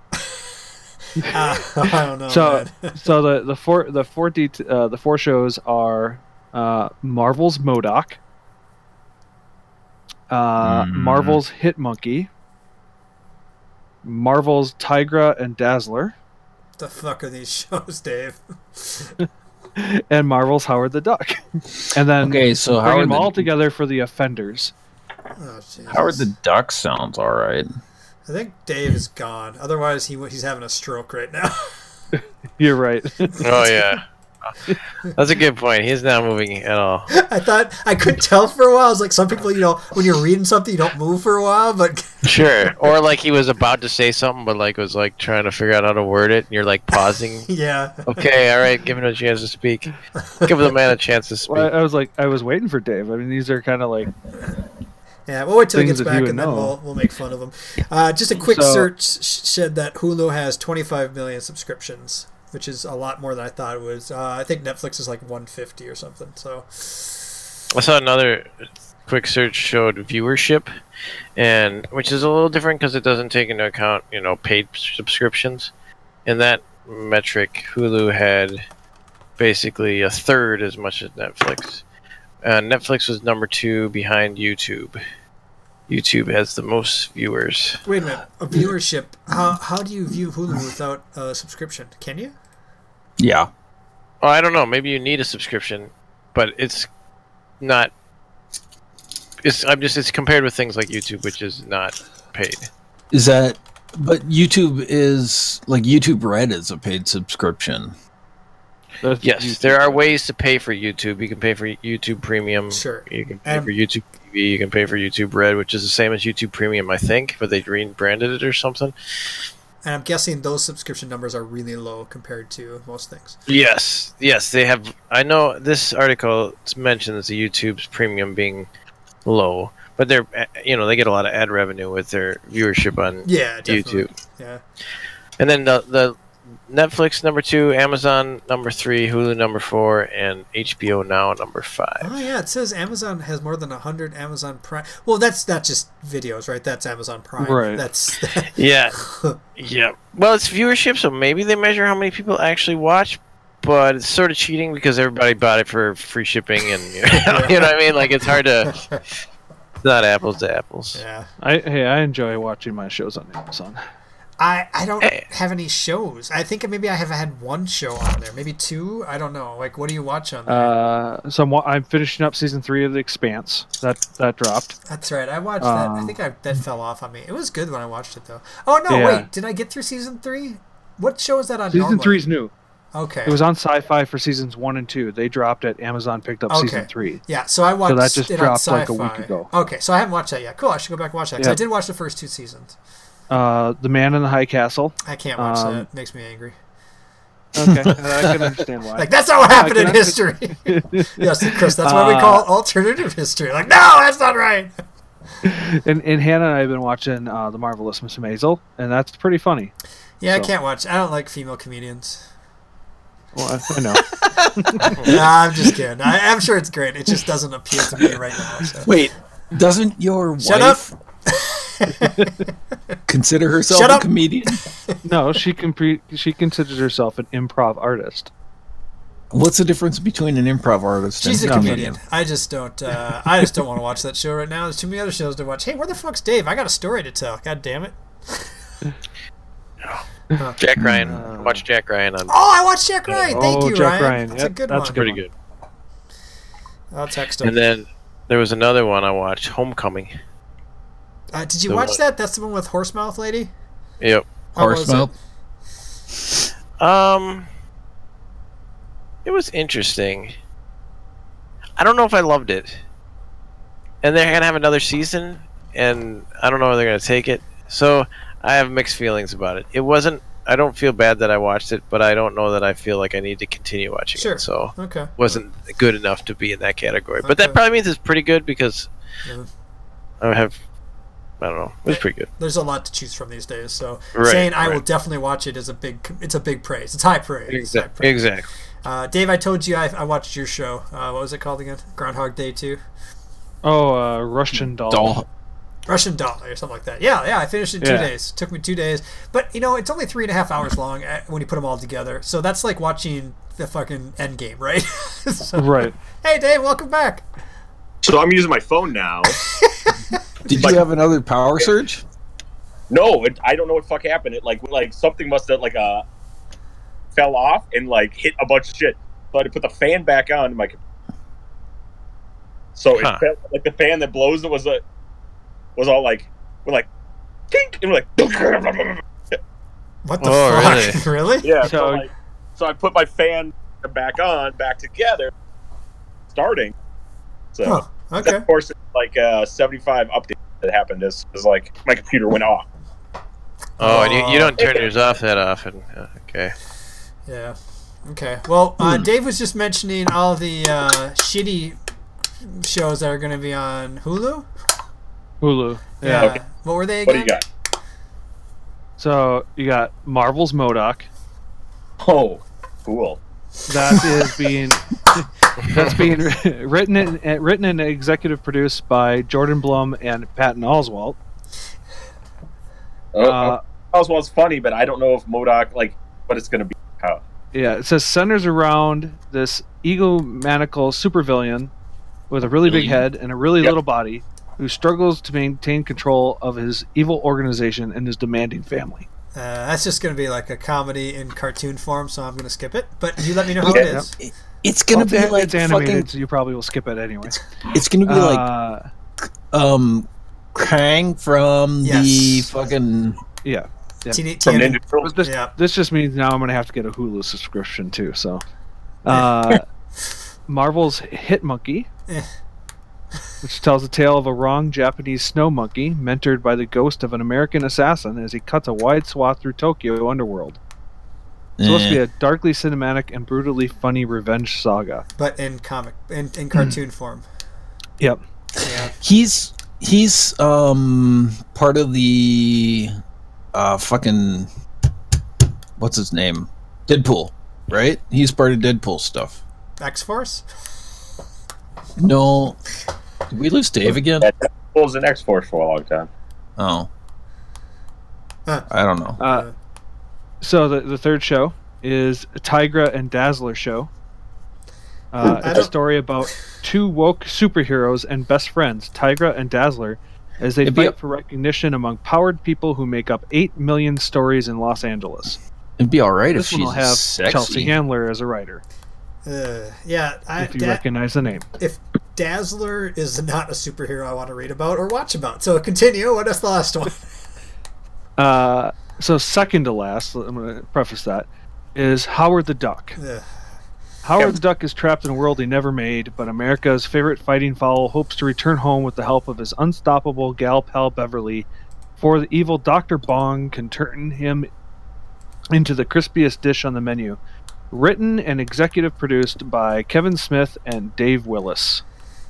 uh, I don't know. so man. so the the four the four D uh, the four shows are uh, Marvel's MODOK, uh, Mm. Marvel's Hit Monkey, Marvel's Tigra and Dazzler, What the fuck are these shows, Dave? and Marvel's Howard the Duck. And then Okay, so bring Howard them the, all together for the Offenders. Oh Jesus. Howard the Duck sounds all right. I think Dave is gone. Otherwise, he he's having a stroke right now. You're right. Oh yeah, that's a good point. He's not moving at all. I thought I couldn't tell for a while. I was like, some people, you know, when you're reading something, you don't move for a while, but Sure. Or like he was about to say something, but like was like trying to figure out how to word it, and you're like pausing. yeah. Okay, all right, give him a chance to speak. Give the man a chance to speak. Well, I was like, I was waiting for Dave. I mean, these are kind of like Yeah, we'll wait till he Things gets that he back would and then know. we'll, we'll make fun of him. Uh, just a quick So- search said that Hulu has twenty-five million subscriptions, which is a lot more than I thought it was. Uh, I think Netflix is like one hundred fifty or something. So I saw another quick search showed viewership, and which is a little different because it doesn't take into account you know paid subscriptions. In that metric, Hulu had basically a third as much as Netflix. Uh, Netflix was number two behind YouTube. YouTube has the most viewers. wait a minute, a viewership. How how do you view Hulu without a subscription? Can you? Yeah. Oh, I don't know. Maybe you need a subscription, but it's not. It's I'm just it's compared with things like YouTube, which is not paid. Is that but YouTube is like YouTube Red is a paid subscription. that's Yes, YouTube. there are ways to pay for YouTube. You can pay for YouTube Premium. Sure. You can pay And- for YouTube T V. You can pay for YouTube Red, which is the same as YouTube Premium, I think, but they rebranded it or something. And I'm guessing those subscription numbers are really low compared to most things. Yes, yes, they have. I know this article mentions the YouTube's Premium being low, but they're you know they get a lot of ad revenue with their viewership on Yeah, definitely. YouTube. Yeah. And then the the Netflix number two, Amazon number three, Hulu number four, and H B O Now number five. Oh yeah, it says Amazon has more than a hundred Amazon Prime. Well, that's not just videos, right? That's Amazon Prime. Right. That's Yeah, yeah. Well, it's viewership, so maybe they measure how many people actually watch, but it's sort of cheating because everybody bought it for free shipping, and you know, you know what I mean. Like it's hard to. It's not apples to apples. yeah. I hey, I enjoy watching my shows on Amazon. I, I don't Hey. have any shows. I think maybe I have had one show on there, maybe two. I don't know. Like, what do you watch on there? Uh, so I'm, wa- I'm finishing up season three of The Expanse. That that dropped. That's right. I watched that. I um, think I, that fell off on me. It was good when I watched it though. Oh no, Yeah. wait. Did I get through season three? What show is that on? Season normally? three's new. Okay. It was on Sci-Fi for seasons one and two. They dropped it. Amazon picked up season Okay. three. Yeah, so I watched that just it dropped, on like, a week Sci-Fi. ago. Okay, so I haven't watched that yet. Cool. I should go back and watch that. 'cause Yeah. I did watch the first two seasons. Uh, The Man in the High Castle. I can't watch Um, that. It makes me angry. Okay, I can understand why. Like, that's not what happened I in can history. Yes, Chris, that's why we Uh, call it alternative history. Like, no, that's not right. and, and Hannah and I have been watching uh, The Marvelous Miss Maisel, and that's pretty funny. Yeah, I So- can't watch. I don't like female comedians. Well, I, I know. Nah, I'm just kidding. I, I'm sure it's great. It just doesn't appeal to me right now. So. Wait, doesn't your Shut wife up. consider herself Shut a up. comedian? No, she compre- she considers herself an improv artist. What's the difference between an improv artist She's a and comedian. I just don't. Uh, I just don't want to watch that show right now. There's too many other shows to watch. Hey, where the fuck's Dave? I got a story to tell. God damn it. Jack Ryan. Uh, Watch Jack Ryan on. Oh, I watched Jack Ryan. Thank Oh, you, Jack Ryan. Ryan. That's Yep, a good that's one. a Pretty good good. I'll text him. And then there was another one I watched, Homecoming. Uh, did you the watch one- that? That's the one with Horsemouth Lady? Yep. How was Horsemouth? it? Um, it was interesting. I don't know if I loved it. And they're gonna have another season, and I don't know where they're gonna take it. So I have mixed feelings about it. It wasn't. I don't feel bad that I watched it, but I don't know that I feel like I need to continue watching Sure. it. So Okay. wasn't good enough to be in that category. But Okay. that probably means it's pretty good because Yeah. I have. I don't know. It was pretty good. There's a lot to choose from these days, so Right, saying I will right. definitely watch it is a big. It's a big praise. It's high praise. It's high Exactly. praise. Exactly. Uh, Dave, I told you I, I watched your show. Uh, what was it called again? Groundhog Day two. Oh, uh, Russian doll. Doll. Russian doll or something like that. Yeah, yeah. I finished it in two Yeah. days. Took me two days, but you know it's only three and a half hours long uh, when you put them all together. So that's like watching the fucking Endgame, right? So- Right. Hey, Dave, welcome back. So I'm using my phone now. Did Like- you have another power surge? No, it, I don't know what the fuck happened. It like like something must have like uh fell off and like hit a bunch of shit. So I had to put the fan back on. My com- so Huh. it felt like the fan that blows it was a was all like we're like kink and we're like What the Oh, fuck? Really? yeah. So, So- like, so I put my fan back on, back together, starting. So Huh. Okay. of course, it's like uh, seventy-five update that happened is is like my computer went off. Oh, and you, you don't turn yours off that often. Uh, Okay. Yeah. Okay. Well, uh, Hmm. Dave was just mentioning all the uh, shitty shows that are going to be on Hulu. Hulu. Yeah. Yeah. Okay. What were they What again? do you got? So you got Marvel's MODOK. Oh, cool. That is being that's being written and written and executive produced by Jordan Blum and Patton Oswalt. Oh, Uh, Oswald's funny, but I don't know if MODOK like what it's going to be. How? Yeah, it says centers around this egomaniacal supervillain with a really big head and a really Yep. little body who struggles to maintain control of his evil organization and his demanding family. Uh, that's just going to be like a comedy in cartoon form, so I'm going to skip it. But you let me know how Okay. it is. It's gonna Well, be it's, like it's animated, fucking. so you probably will skip it anyway. It's gonna be like Uh, um, Krang from the Yes. fucking. yeah. Yeah. Teeny, From teeny, Ninja Turtles. But this, Yeah. this just means now I'm going to have to get a Hulu subscription too. So, uh, Marvel's Hit Monkey, Eh. which tells the tale of a wrong Japanese snow monkey mentored by the ghost of an American assassin as he cuts a wide swath through Tokyo underworld. It's supposed to be Eh. a darkly cinematic and brutally funny revenge saga. but in comic, in, in cartoon form. Yep. Yeah. He's he's um part of the uh fucking what's his name? Deadpool, right? He's part of Deadpool stuff. X Force? No, did we lose Dave again? That was an X Force for a long time. Oh, Huh. I don't know. Uh, so the the third show is a Tigra and Dazzler show. Uh, I it's a don't- story about two woke superheroes and best friends, Tigra and Dazzler, as they It'd be fight a- for recognition among powered people who make up eight million stories in Los Angeles. It'd be all right if This one she's will have sexy. Chelsea Handler as a writer, Uh, yeah. I, if you Da- recognize the name. if Dazzler is not a superhero I want to read about or watch about. So continue. What is the last one? Uh, so second to last, I'm going to preface that, is Howard the Duck. Ugh. Howard the Duck is trapped in a world he never made, but America's favorite fighting fowl hopes to return home with the help of his unstoppable gal pal Beverly, for the evil Doctor Bong can turn him into the crispiest dish on the menu, Written and executive produced by Kevin Smith and Dave Willis.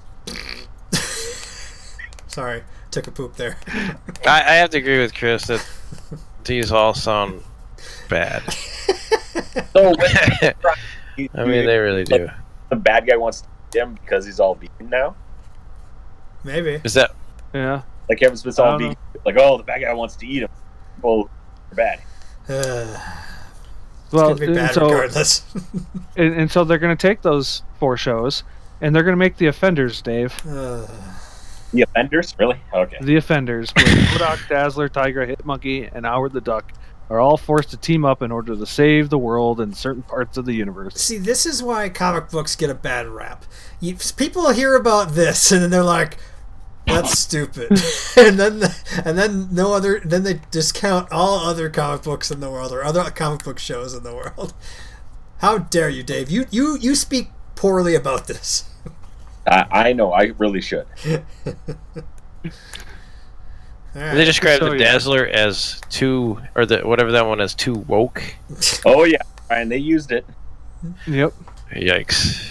Sorry, took a poop there. I, I have to agree with Chris that these all sound bad. So, I mean, they really do. the bad guy wants to eat him because he's all vegan now. Maybe. Is that Yeah. Like Kevin Smith's I all don't vegan. Like, oh, the bad guy wants to eat him. Well, they're bad. Uh, Well, it's gonna be bad and so, regardless. and, and so they're going to take those four shows and they're going to make The Offenders, Dave. uh, The Offenders, really? Okay. The Offenders, where Modok, Dazzler, Tigra, Hitmonkey, and Howard the Duck are all forced to team up in order to save the world in certain parts of the universe. see, this is why comic books get a bad rap. You, people hear about this and then they're like, "That's stupid," and then and then no other. Then they discount all other comic books in the world or other comic book shows in the world. How dare you, Dave? You you you speak poorly about this. I, I know. I really should. All right. they describe So, the yeah. Dazzler as too, or the whatever that one is, too woke? Oh yeah, and they used it. Yep. Yikes!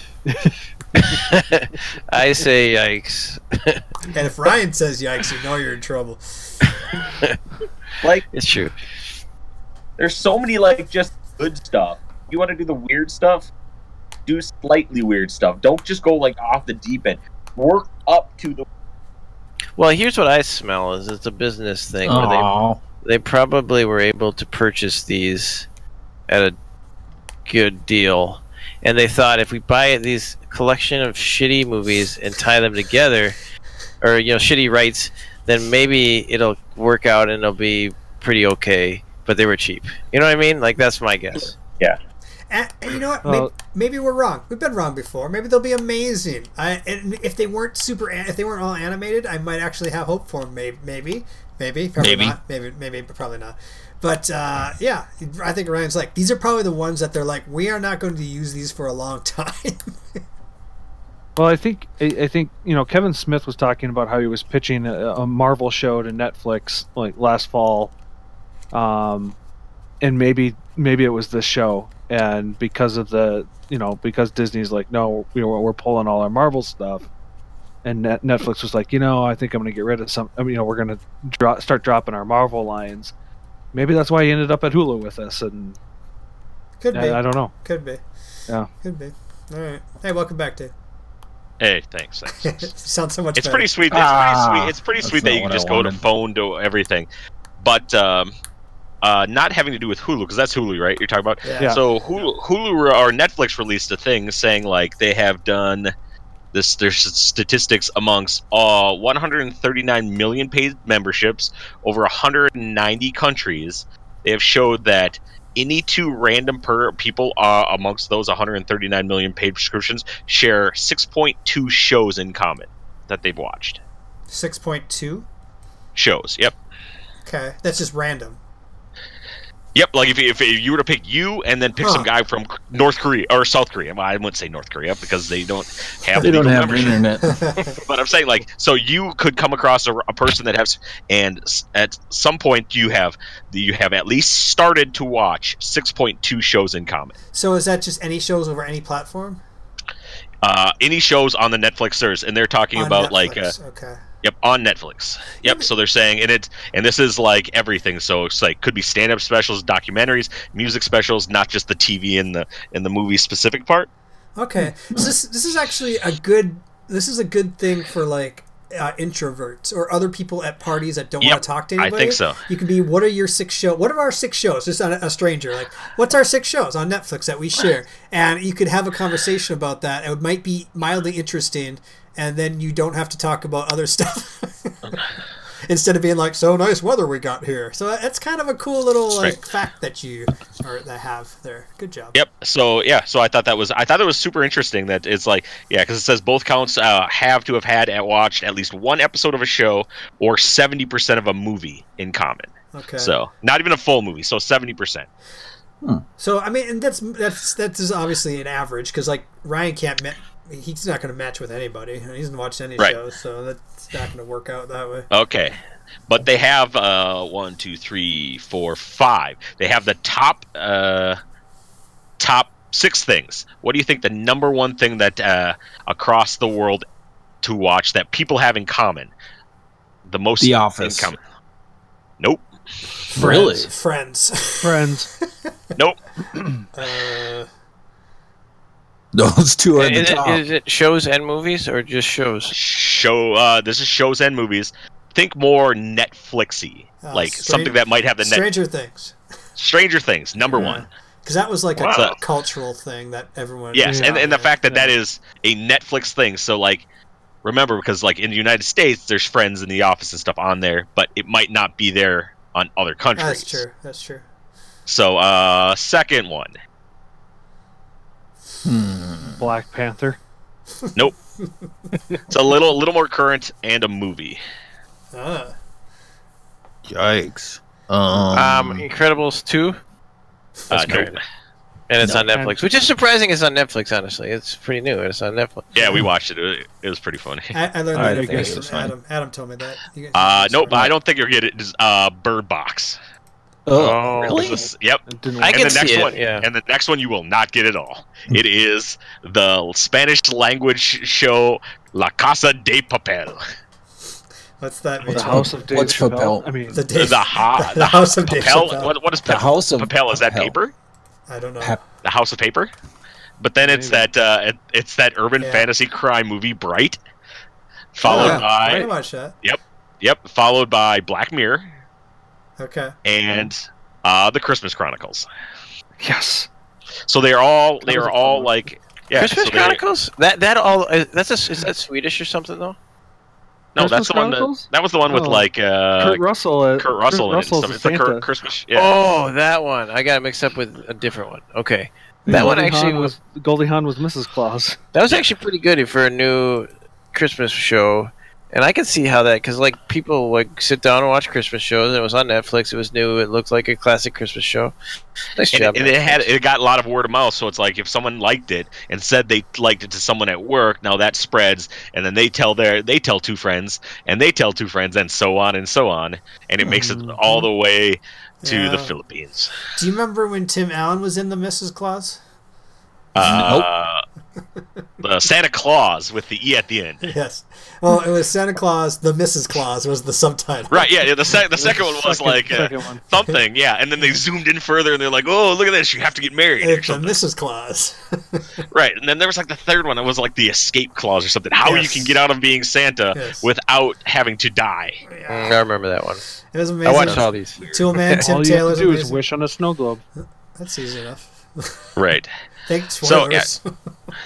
I say yikes. And if Ryan says yikes, you know you're in trouble. Like, It's true. there's so many like just good stuff. You want to do the weird stuff? Do slightly weird stuff. Don't just go like off the deep end. Work up to the. Well, here's what I smell: is it's a business thing where Oh, they they probably were able to purchase these at a good deal, and they thought if we buy these collection of shitty movies and tie them together, or you know, shitty rights, then maybe it'll work out and it'll be pretty okay. But they were cheap. You know what I mean? Like that's my guess. Yeah. And, and you know what? Well- maybe, maybe we're wrong. We've been wrong before. Maybe they'll be amazing. I, and if they weren't super, an- if they weren't all animated, I might actually have hope for them. Maybe, maybe, maybe, probably Maybe. not. Maybe, maybe, but probably not. But uh, yeah, I think Ryan's like, these are probably the ones that they're like, we are not going to use these for a long time. Well, I think I, I think you know Kevin Smith was talking about how he was pitching a, a Marvel show to Netflix like last fall, um, and maybe maybe it was this show, and because of the you know because Disney's like no we we're, we're pulling all our Marvel stuff, and Net, Netflix was like you know I think I'm going to get rid of some I mean, you know we're going to dro- start dropping our Marvel lines. Maybe that's why he ended up at Hulu with us, and Could be. I, I don't know. Could be. Yeah. Could be. All right. Hey, welcome back, Dave. Hey, thanks. thanks. Sounds so much It's better. pretty sweet. It's Ah, pretty sweet. It's pretty that's sweet that not you can what I just go to wanted. phone to everything, but um, uh, not having to do with Hulu because that's Hulu, right? You're talking about. Yeah. Yeah. So Hulu, Hulu or Netflix released a thing saying like they have done this. There's statistics amongst uh, one hundred thirty-nine million paid memberships over one hundred ninety countries. They have showed that any two random per people uh, amongst those one hundred thirty-nine million paid subscriptions share six point two shows in common that they've watched. six point two? Shows. Yep. Okay. That's just random. Yep. Like if, if you were to pick you and then pick Huh. some guy from North Korea or South Korea. Well, I wouldn't say North Korea because they don't have they don't legal have membership. internet. But I'm saying like so you could come across a, a person that has and s- at some point you have you have at least started to watch six point two shows in common. So is that just any shows over any platform? Uh, any shows on the Netflix service, and they're talking On about like uh, Netflix, okay. yep on Netflix. Yep. So they're saying and it and this is like everything. So it's like could be stand-up specials, documentaries, music specials, not just the T V and the in the movie specific part. Okay, so this this is actually a good this is a good thing for like uh, introverts or other people at parties that don't Yep, want to talk to I anybody. think so. You can be, what are your six shows? What are our six shows? Just on a, a stranger, like what's our six shows on Netflix that we share, and you could have a conversation about that. It might be mildly interesting, and then you don't have to talk about other stuff. Instead of being like, so nice weather we got here. So that's kind of a cool little like Right. fact that you or that have there. Good job. Yep. So yeah. So I thought that was I thought it was super interesting that it's like yeah because it says both counts uh, have to have had at watched at least one episode of a show or seventy percent of a movie in common. Okay. So not even a full movie. So seventy percent. So I mean, and that's that's that's obviously an average because like Ryan can't ma- he's not going to match with anybody. He hasn't watched any Right. shows, so that's not going to work out that way. Okay. But they have uh, one, two, three, four, five. They have the top uh, top six things. What do you think the number one thing that uh, across the world to watch that people have in common? The most The Office. in common. Nope. Really? Friends. Friends. Nope. uh, Those two are at the Is it, top. is it shows and movies or just shows? Show. Uh, this is shows and movies. Think more Netflixy, Uh, like Stran- something that might have the net. Stranger Things. Stranger Things, number Yeah. one. Because that was like a Wow. cultural thing that everyone. Yes, and, and the Yeah. fact that that Yeah. is a Netflix thing. So like, remember, because like in the United States, there's Friends in the Office and stuff on there, but it might not be there on other countries. That's true. That's true. So, uh, second one. Black Panther. Nope. It's a little, little more current and a movie. Ah. Yikes. Um, Um, Incredibles two, Uh, That's nope. great. and it's No. on Netflix, which is surprising. It's on Netflix. Honestly, it's pretty new. and It's on Netflix. Yeah, we watched it. It, it was pretty funny. I, I learned I that think information it was from fine. Adam. Adam told me that. You- Uh, nope. I don't think you'll get it. It's, Uh, Bird Box. oh, really? This is- yep. It didn't I And can the next see it, one, yeah. and the next one you will not get at all. It is the Spanish language show La Casa de Papel. What's that mean? The House of Dave What's Chappelle. Papel? I mean, The, Dave, The, ha- the House of Dave Papel. Chappelle. What, what is The Papel? House of Papel? Is that Papel. paper? I don't know. Pap- The House of Paper. But then it's Maybe. that uh, it, it's that urban Yeah. fantasy crime movie Bright, followed Yeah, I by can watch that. yep, followed by Black Mirror Okay. and uh, the Christmas Chronicles. yes. So they're all they That was are a all fun one. like yeah. Christmas so they're- Chronicles. That that all uh, that's a, is that Swedish or something though? No, Christmas that's the one that Chronicles? that was the one with Oh. like uh, Kurt Russell. Uh, Kurt Russell. in it and Russell's stuff. a It's the Santa. Kurt Christmas. Yeah. Oh, that one. I got it mixed up with a different one. Okay, that one Goldie actually Hawn was was Goldie Hawn was Missus Claus. that was actually pretty good for a new Christmas show, and I can see how that because like people like sit down and watch Christmas shows. And it was on Netflix. It was new. It looked like a classic Christmas show. Nice And, job. it, and it Netflix. had it got a lot of word of mouth, so it's like if someone liked it and said they liked it to someone at work, now that spreads, and then they tell their they tell two friends, and they tell two friends, and so on and so on, and it makes it all the way to the Yeah. Philippines. Do you remember when Tim Allen was in the Missus Claus? Uh, the Santa Claus with the E at the end. Yes. Well, it was Santa Claus, the Missus Claus was the subtitle. Right, yeah, yeah, the, sec- the second one was Second- like uh, second one. something, yeah, and then they zoomed in further and they're like, oh, look at this, you have to get married or It's the something. Missus Claus. Right, and then there was like the third one that was like the escape clause or something. How you Yes. can get out of being Santa Yes. without having to die. Mm, I remember that one. It was amazing. I watched all these. Tool Man, Tim All you have Taylor's to do is amazing. wish on a snow globe. That's easy enough. Right. Thanks, So, yeah. spoilers.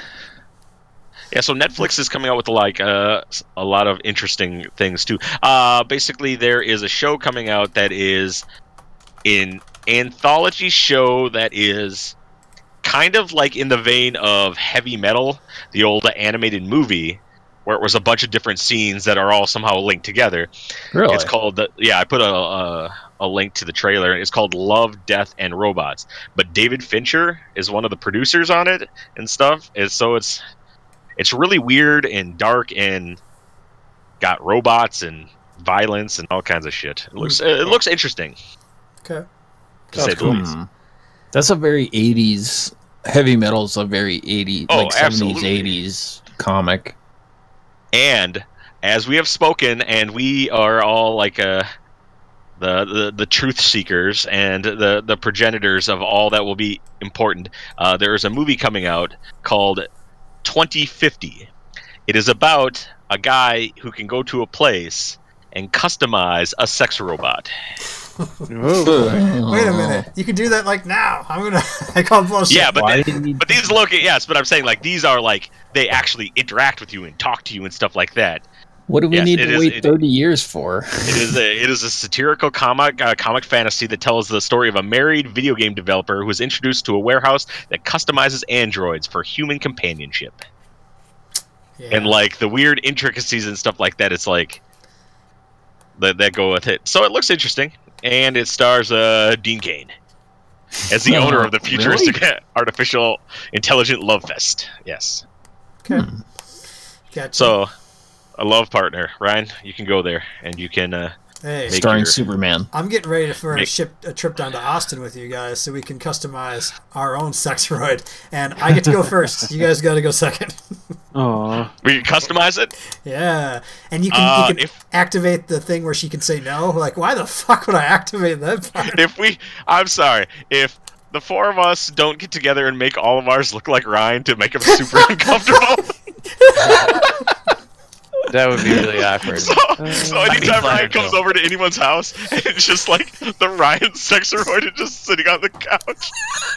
Yeah, so Netflix is coming out with like uh, a lot of interesting things too. Uh, basically, there is a show coming out that is an anthology show that is kind of like in the vein of Heavy Metal, the old animated movie, where it was a bunch of different scenes that are all somehow linked together. really? It's called the yeah. I put a, a a link to the trailer. It's called Love, Death, and Robots. But David Fincher is one of the producers on it and stuff. And so it's it's really weird and dark and got robots and violence and all kinds of shit. It looks it looks interesting Okay. to say the least. Hmm. That's a very eighties. Heavy Metal's a very eighties, Oh, like seventies, absolutely. eighties comic. And as we have spoken, and we are all like uh, the, the the truth seekers and the the progenitors of all that will be important. Uh, there is a movie coming out called twenty fifty. It is about a guy who can go to a place and customize a sex robot. Wait a minute. You can do that like now. I'm gonna. I call bullshit. Yeah, but Why they- didn't you? but these look yes, but I'm saying like these are like they actually interact with you and talk to you and stuff like that. What do we yes, need it to is- wait it- thirty years for? It is a it is a satirical comic uh, comic fantasy that tells the story of a married video game developer who is introduced to a warehouse that customizes androids for human companionship. Yeah. And like the weird intricacies and stuff like that, it's like that that go with it. So it looks interesting, and it stars uh, Dean Cain as the Oh, owner of the futuristic really? artificial intelligent love fest. Yes. Okay. Gotcha. So a love partner, Ryan, you can go there and you can uh, Hey, Make starring your- Superman. I'm getting ready for a, Make- ship, a trip down to Austin with you guys so we can customize our own Sexroid. And I get to go first. You guys got to go second. Oh, We can customize it. Yeah. And you can, Uh, you can if- activate the thing where she can say no. Like, why the fuck would I activate that part? If we, I'm sorry, if the four of us don't get together and make all of ours look like Ryan to make him super uncomfortable. That would be really awkward. So, so anytime Ryan flattered, comes though. over to anyone's house, and it's just like the Ryan Sexroid is just sitting on the couch.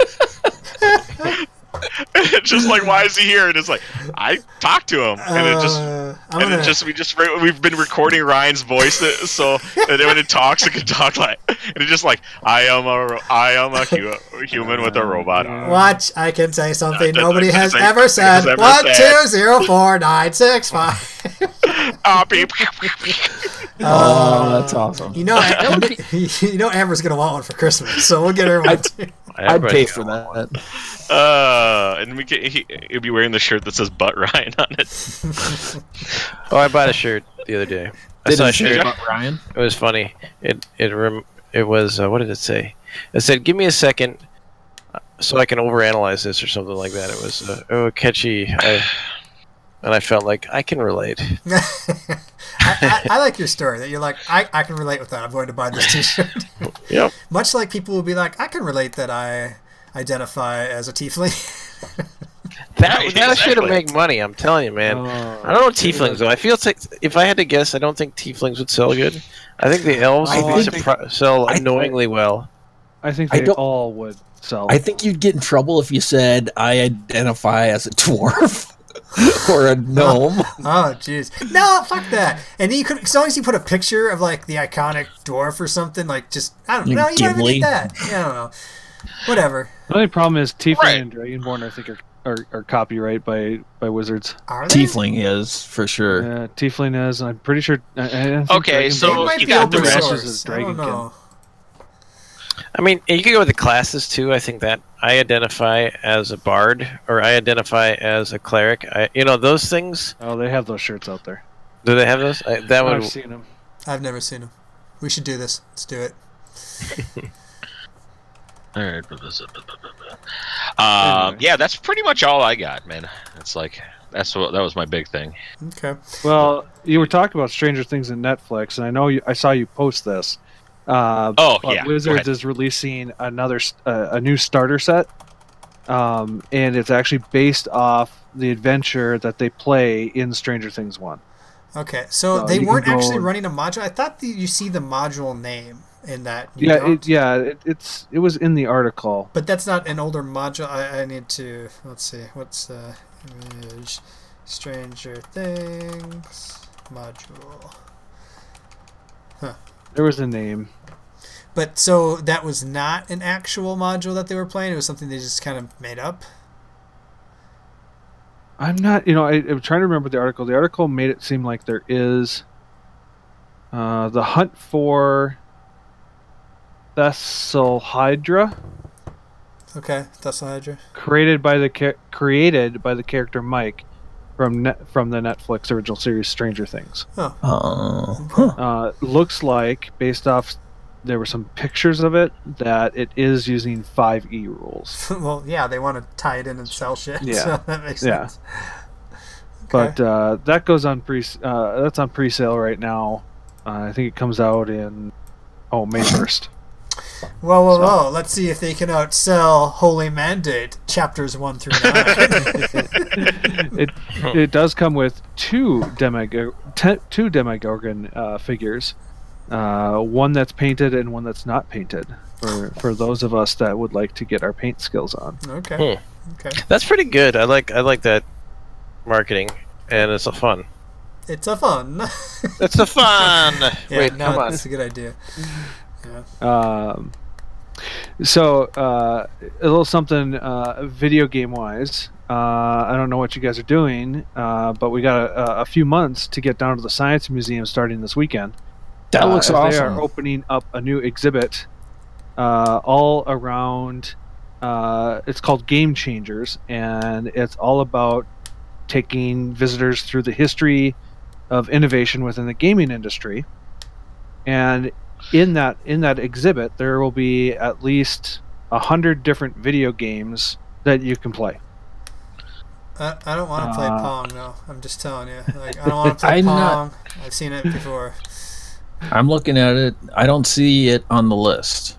And it's just like, why is he here? And it's like, I talked to him, and it just, Uh, I'm and gonna, it just, we just, we've been recording Ryan's voice, uh, so that when it talks, it can talk like, and it's just like, I am a, ro- I am a hu- human with a robot arm. watch. I can say something That- that- nobody that- has that- ever has said. ever One, said. two, zero, four, nine, six, five. Ah, beep. Oh, that's awesome. You know, you know, Amber's gonna want one for Christmas, so we'll get her one. too. I'd Everybody pay got for one. that. Uh, and we can, he, he'll be wearing the shirt that says "Butt Ryan" on it. Oh, I bought a shirt the other day. I Did saw a it say shirt. about Ryan? It was funny. It it rem- it was uh, what did it say? It said, "Give me a second, uh, so I can overanalyze this" or something like that. It was uh, oh catchy. I, and I felt like I can relate. I, I, I like your story that you're like, I, I can relate with that. I'm going to buy this T-shirt. Yep. Much like people will be like, I can relate that I identify as a tiefling. That Right, that should exactly. make money. I'm telling you, man. Oh. I don't know tieflings though. I feel it's like if I had to guess, I don't think tieflings would sell good. I think the elves I would think- surpri- sell I- annoyingly well. I think I they don't- all would sell. I think you'd get in trouble if you said I identify as a dwarf or a gnome. Oh, jeez. No, fuck that. And you could, as long as you put a picture of like the iconic dwarf or something, like just I don't know. You don't even Gimli. need that. Yeah, I don't know. Whatever. The only problem is Tiefling Right. and Dragonborn, I think, are, are, are copyright by, by Wizards. Are they? Tiefling is for sure. Yeah, Tiefling is, and I'm pretty sure. I, I think Okay, Dragonborn- so They might you be got the open rest source. is I don't Dragonkin. know. I mean, you could go with the classes too. I think that I identify as a bard or I identify as a cleric. I, you know, those things. Oh, they have those shirts out there. Do they have those? I, that would. I've seen them. I've never seen them. We should do this. Let's do it. All right. Um, yeah, that's pretty much all I got, man. It's like that's what that was my big thing. Okay. Well, you were talking about Stranger Things in Netflix, and I know you, I saw you post this. Uh, Oh, but yeah, go Wizards ahead. is releasing another s- uh, a new starter set, um, and it's actually based off the adventure that they play in Stranger Things One. Okay. So So they you can weren't go actually and- running a module. I thought that you see the module name in that. You Yeah, don't? it, yeah, it, it's it was in the article. But that's not an older module. I, I need to. Let's see. What's uh, image? Stranger Things module. There was a name. But so that was not an actual module that they were playing. It was something they just kind of made up. I'm not, you know, I, I'm trying to remember the article. The article made it seem like there is uh, the hunt for Thessalhydra, Okay, that's the Hydra. created by the cha- created by the character Mike from net, from the Netflix original series Stranger Things. Oh, huh. Uh, looks like, based off, there were some pictures of it, that it is using five E rules. Well, yeah, they want to tie it in and sell shit. Yeah. So that makes Yeah. sense. But uh, that goes on pre. Uh, that's on pre-sale right now. Uh, I think it comes out in oh May first. Whoa, whoa, whoa! Let's see if they can outsell Holy Mandate chapters one through nine. it it does come with two demig te- two Demogorgon uh, figures, uh, one that's painted and one that's not painted. For for those of us that would like to get our paint skills on. Okay. Hmm. Okay. That's pretty good. I like I like that marketing, and it's a fun. It's a fun. It's a fun. Yeah, Wait, no, come on. that's a good idea. Yeah. Um, so uh, a little something uh, video game wise. Uh, I don't know what you guys are doing, uh, but we got a, a few months to get down to the Science Museum starting this weekend. That Uh, looks as They awesome. are opening up a new exhibit uh, all around. Uh, it's called Game Changers, and it's all about taking visitors through the history of innovation within the gaming industry. and in that in that exhibit there will be at least a hundred different video games that you can play. I, I don't want to play Uh, Pong, no. I'm just telling you. Like, I don't want to play I'm Pong. not- I've seen it before. I'm looking at it. I don't see it on the list.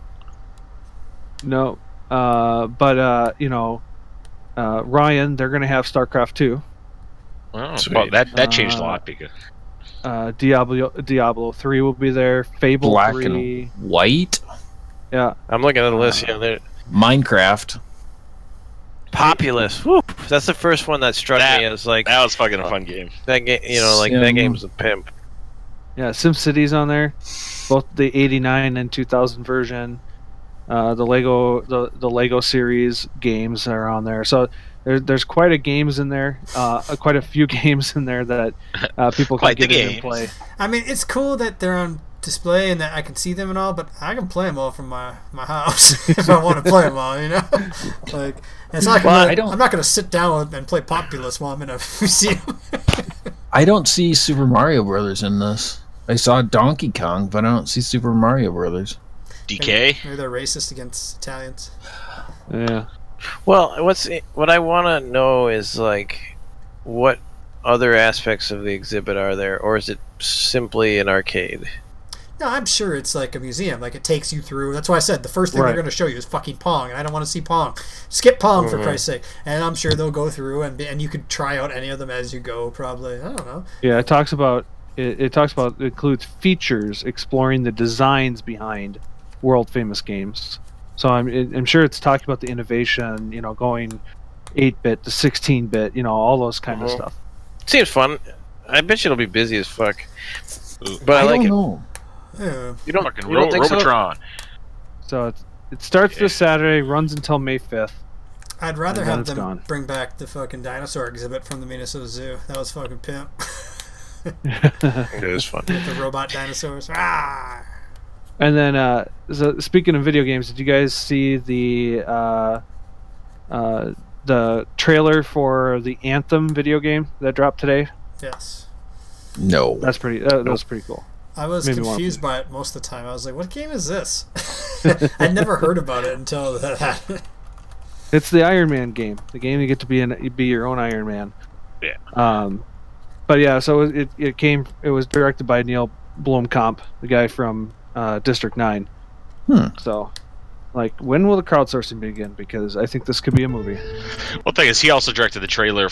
No, uh, but uh, you know, uh, Ryan, they're going to have StarCraft two. Oh, Sweet. well, that that changed a Uh, lot because Uh, Diablo Diablo three will be there. Fable Black three. and white. Yeah, I'm looking at the list. You know, they're Minecraft. Populous. Woo. That's the first one that struck That- me as like that was fucking a fun game. that game. You know, like that Sim. game's a pimp. yeah. SimCity's on there, both the eighty-nine and two thousand version. Uh, the Lego the, the Lego series games are on there. So there, there's quite a games in there. Uh, quite a few games in there that uh, people can Quite the get in and games. play. I mean, it's cool that they're on display and that I can see them and all, but I can play them all from my, my house if I want to play them all, you know? Like, it's not like Well, I'm, I gonna, don't- I'm not going to sit down with- and play Populous while I'm in a museum. I don't see Super Mario Brothers in this. I saw Donkey Kong, but I don't see Super Mario Brothers. D K. Maybe they're racist against Italians. Yeah. Well, what's what I want to know is like, what other aspects of the exhibit are there, or is it simply an arcade? No, I'm sure it's like a museum. Like, it takes you through. That's why I said the first thing Right. they're going to show you is fucking Pong, and I don't want to see Pong. Skip Pong, for Mhm. Christ's sake. And I'm sure they'll go through, and and you could try out any of them as you go, probably. I don't know. Yeah, it talks about it, it talks about it includes features exploring the designs behind world famous games. So I'm it, I'm sure it's talking about the innovation, you know, going eight bit to sixteen bit, you know, all those kind of Mhm. stuff. Seems fun. I bet you it'll be busy as fuck. But I, I like don't it. know. Yeah. You don't, Fucking you don't Ro- think so? Robotron. So it's, it starts this Saturday, runs until May fifth. I'd rather And then have it's them gone. bring back the fucking dinosaur exhibit from the Minnesota Zoo. That was fucking pimp. It is fun. With the robot dinosaurs. Ah! And then, uh, so speaking of video games, did you guys see the uh, uh, the trailer for the Anthem video game that dropped today? Yes. No. That's pretty. That, that was pretty cool. I was Maybe one of confused by it most of the time. I was like, what game is this? I'd never heard about it until that happened. It's the Iron Man game. The game you get to be in, you be your own Iron Man. Yeah. Um, but yeah, so it it came. It was directed by Neil Blomkamp, the guy from uh, District Nine. Hmm. So, like, when will the crowdsourcing begin? Because I think this could be a movie. Well, thing is, he also directed the trailer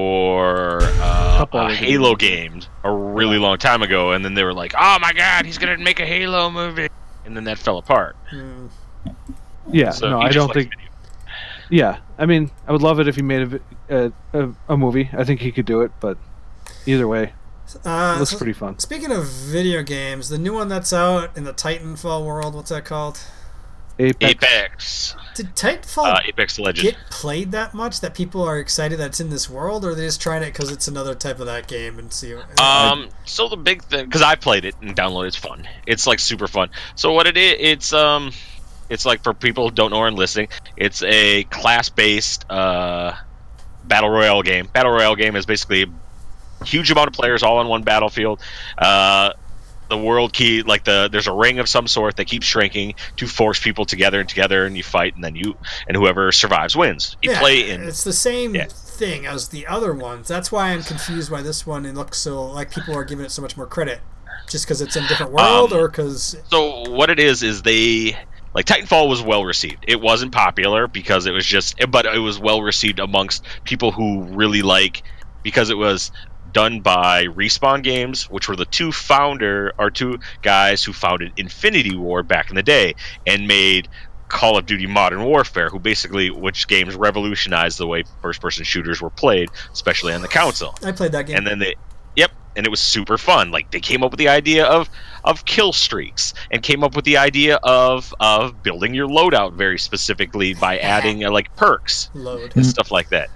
for uh, Couple a other Halo game a really long time ago, and then they were like, "Oh my God, he's gonna make a Halo movie," and then that fell apart. Hmm. Yeah. So no, he I just don't likes think. video. Yeah, I mean, I would love it if he made a vi- a, a, a movie. I think he could do it, but either way, Uh, it looks so- pretty fun. Speaking of video games, the new one that's out in the Titanfall world, what's that called? Apex. Apex, Did Titanfall uh, Apex Legend. get played that much that people are excited that it's in this world, or are they just trying it because it's another type of that game and see? Um, so the big thing, because I played it and downloaded, it's fun. It's like super fun. So what it is, it's um, it's like for people who don't know or aren't listening, it's a class-based uh, battle royale game. Battle royale game is basically a huge amount of players all on one battlefield. Uh, the world key, like the there's a ring of some sort that keeps shrinking to force people together and together, and you fight, and then you and whoever survives wins. You yeah, play in. It's the same Yeah. thing as the other ones. That's why I'm confused why this one it looks so like people are giving it so much more credit, just because it's in a different world, Um, or because So what it is is they like Titanfall was well received. It wasn't popular because it was just, but it was well received amongst people who really like because it was done by Respawn Games, which were the two founder or two guys who founded Infinity Ward back in the day and made Call of Duty Modern Warfare, who basically which games revolutionized the way first-person shooters were played, especially on the console. I played that game. And then they, yep, and it was super fun. Like they came up with the idea of of kill streaks and came up with the idea of of building your loadout very specifically by adding uh, like perks Load. and stuff like that.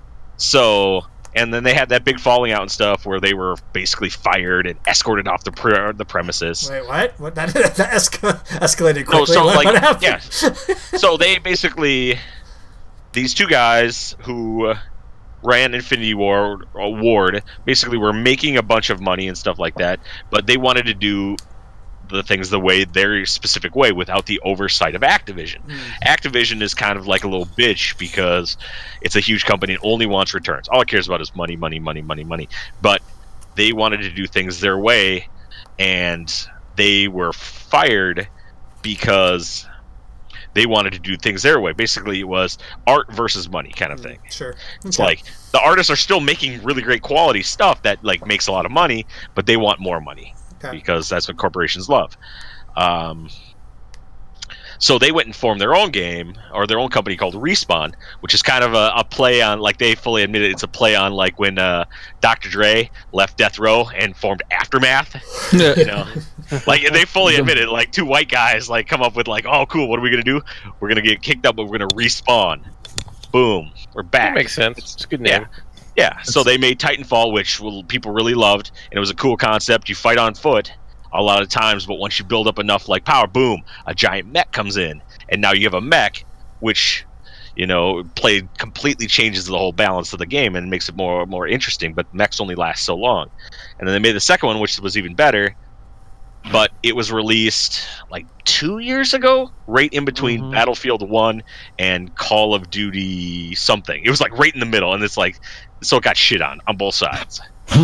So, and then they had that big falling out and stuff where they were basically fired and escorted off the pre- the premises. Wait, what? What? That, that esca- escalated No, quickly. so what, like what happened? yes. So they basically these two guys who uh, ran Infinity Ward, Ward basically were making a bunch of money and stuff like that, but they wanted to do the things the way their specific way without the oversight of Activision. Mm. Activision is kind of like a little bitch because it's a huge company and only wants returns. All it cares about is money, money, money, money, money. But they wanted to do things their way, and they were fired because they wanted to do things their way. Basically, it was art versus money kind of thing. Sure. It's Okay. like the artists are still making really great quality stuff that like makes a lot of money, but they want more money Okay. because that's what corporations love. Um, so they went and formed their own game or their own company called Respawn, which is kind of a, a play on, like they fully admitted it's a play on like when uh, Doctor Dre left Death Row and formed Aftermath. You know, like they fully admitted, like two white guys like come up with like, oh cool, what are we gonna do? We're gonna get kicked up, but we're gonna respawn. Boom, we're back. That makes sense. It's a good name. Yeah. Yeah, so they made Titanfall, which will, people really loved, and it was a cool concept. You fight on foot a lot of times, but once you build up enough like power, boom, a giant mech comes in, and now you have a mech, which, you know, played completely changes the whole balance of the game and makes it more more interesting. But mechs only last so long, and then they made the second one, which was even better. But it was released like two years ago, right in between Mhm. Battlefield one and Call of Duty something. It was like right in the middle, and it's like, so it got shit on on both sides.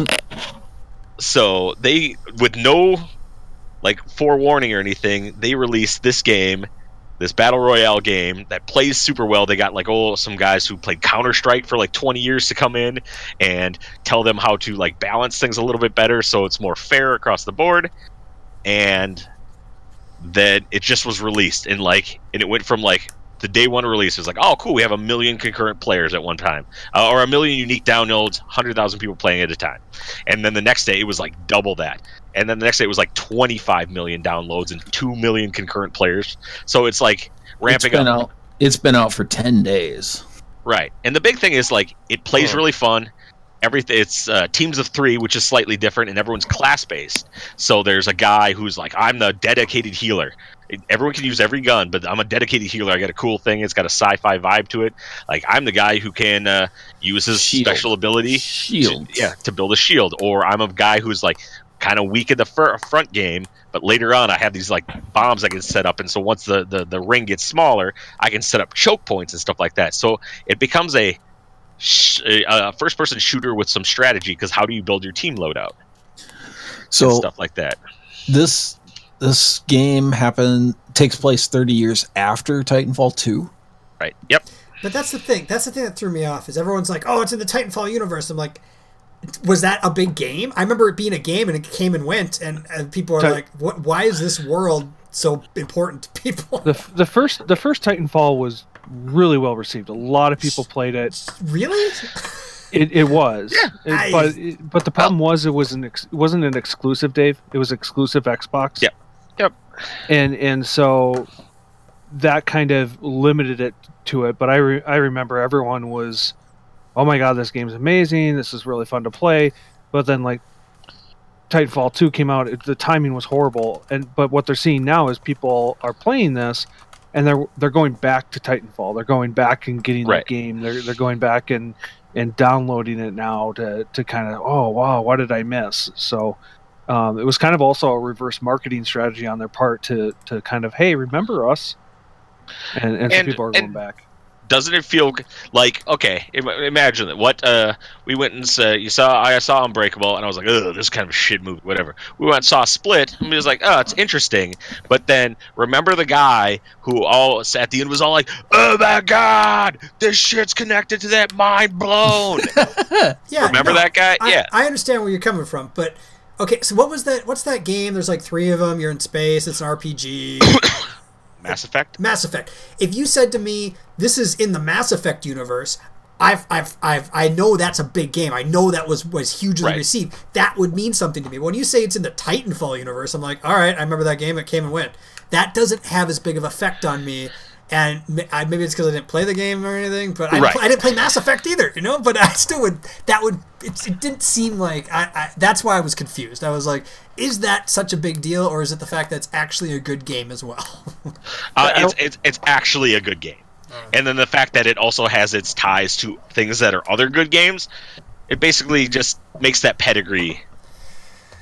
So they, with no like forewarning or anything, they released this game, this battle royale game that plays super well. They got like oh some guys who played Counter-Strike for like twenty years to come in and tell them how to like balance things a little bit better so it's more fair across the board. And then it just was released, and like and it went from like the day one release, it was like, oh cool, we have a million concurrent players at one time, uh, or a million unique downloads, one hundred thousand people playing at a time. And then the next day it was like double that, and then the next day it was like twenty-five million downloads and two million concurrent players. So it's like ramping it's been up. out. It's been out for ten days. Right. And the big thing is like it plays Oh. really fun. Everything, it's uh, teams of three, which is slightly different, and everyone's class based. So there's a guy who's like, I'm the dedicated healer. Everyone can use every gun, but I'm a dedicated healer. I got a cool thing. It's got a sci-fi vibe to it. Like I'm the guy who can uh, use his Shield. special ability, Shield. to, yeah, to build a shield. Or I'm a guy who's like kind of weak in the fir- front game, but later on I have these like bombs I can set up, and so once the, the the ring gets smaller, I can set up choke points and stuff like that. So it becomes a sh- a first person shooter with some strategy, because how do you build your team loadout and So stuff like that. this this game happened takes place thirty years after Titanfall two. Right. Yep. But that's the thing. That's the thing that threw me off. Is everyone's like, "Oh, it's in the Titanfall universe." I'm like, was that a big game? I remember it being a game, and it came and went, and, and people are Ti- like, "What? Why is this world so important to people?" The f- the first the first Titanfall was really well received. A lot of people played it. Really? It, it was. Yeah. It- I- but it, but the problem was it was an ex- it wasn't an exclusive, Dave. It was exclusive Xbox. Yep. Yep. And and so that kind of limited it to it. But I re- I remember everyone was, oh my god, this game's amazing. This is really fun to play. But then like Titanfall two came out. It, the timing was horrible. And but what they're seeing now is people are playing this, and they're they're going back to Titanfall. They're going back and getting Right. that game. They're they're going back and and downloading it now to to kind of, oh wow, what did I miss? So um, it was kind of also a reverse marketing strategy on their part to to kind of, hey, remember us, and and, so And- people are going and- back. Doesn't it feel g- like, okay, im- imagine that what uh we went and saw, you saw I saw Unbreakable, and I was like, ugh, this is kind of a shit movie, whatever. We went and saw Split, and we was like, oh, it's interesting. But then remember the guy who all at the end was all like, oh my god, this shit's connected to that, mind blown. Yeah. Remember no, that guy? I, Yeah. I understand where you're coming from, but okay. So what was that? What's that game? There's like three of them. You're in space. It's an R P G. Mass Effect. Mass Effect. If you said to me, "This is in the Mass Effect universe," I've, I've, I've, I know that's a big game. I know that was was hugely Right. received. That would mean something to me. When you say it's in the Titanfall universe, I'm like, all right, I remember that game. It came and went. That doesn't have as big of effect on me. And ma- I, maybe it's because I didn't play the game or anything, but I, didn't Right. play, I didn't play Mass Effect either, you know. But I still would. That would. It, it didn't seem like. I, I. That's why I was confused. I was like, is that such a big deal, or is it the fact that it's actually a good game as well? Uh, it's, it's it's actually a good game, and then the fact that it also has its ties to things that are other good games, it basically just makes that pedigree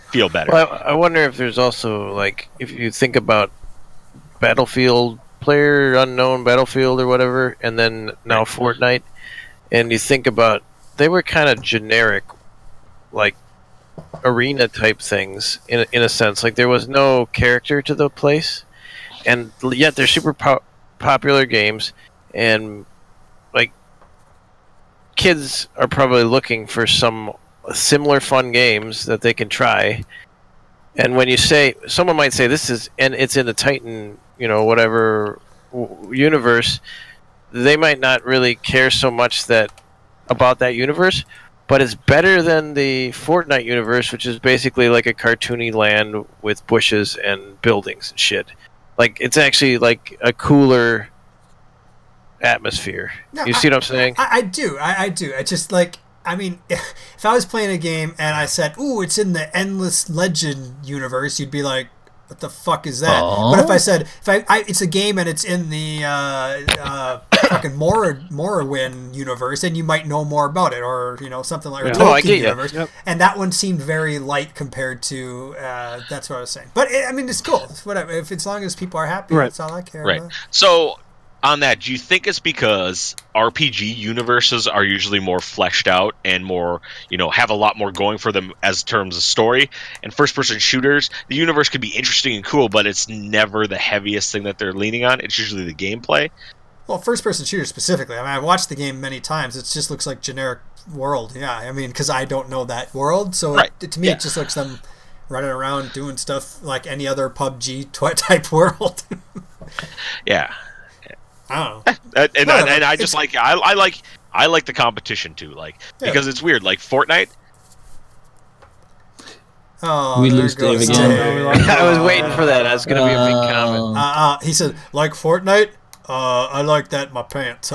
feel better. Well, I, I wonder if there's also like if you think about Battlefield, Player Unknown Battlefield or whatever, and then now Fortnite, and you think about they were kind of generic, like arena type things in a, in a sense. Like there was no character to the place, and yet they're super po- popular games, and like kids are probably looking for some similar fun games that they can try. And when you say, someone might say this is, and it's in the Titan, you know, whatever w- universe, they might not really care so much that about that universe, but it's better than the Fortnite universe, which is basically like a cartoony land with bushes and buildings and shit. Like it's actually like a cooler atmosphere. No, you see I, what I'm saying? I, I do. I, I do. I just like. I mean, if I was playing a game and I said, "Ooh, it's in the Endless Legend universe," you'd be like, "What the fuck is that?" Oh. But if I said, "If I, I it's a game and it's in the uh, uh, fucking Mor- Morrowind universe," then you might know more about it, or you know something like Yeah. or No, I Tolkien get you. universe. Yep. And that one seemed very light compared to. Uh, that's what I was saying. But it, I mean, it's cool. It's whatever. If as long as people are happy, Right. that's all I care Right. about. So, on that, do you think it's because R P G universes are usually more fleshed out and more, you know, have a lot more going for them as terms of story? And first-person shooters, the universe could be interesting and cool, but it's never the heaviest thing that they're leaning on. It's usually the gameplay. Well, first-person shooter specifically. I mean, I watched the game many times. It just looks like generic world. Yeah, I mean, because I don't know that world, so Right. it, to me, Yeah. it just looks them running around doing stuff like any other P U B G tw- type world. Yeah. I don't know. And, and, Whatever. and I just It's- like I, I like I like the competition too, like Yeah. because it's weird. Like Fortnite, Oh, We there lose goes Dave again. Dave. No, we lost I was waiting for that. That's going to be a big comment. Uh, uh, he said, like Fortnite? Uh, I like that in my pants.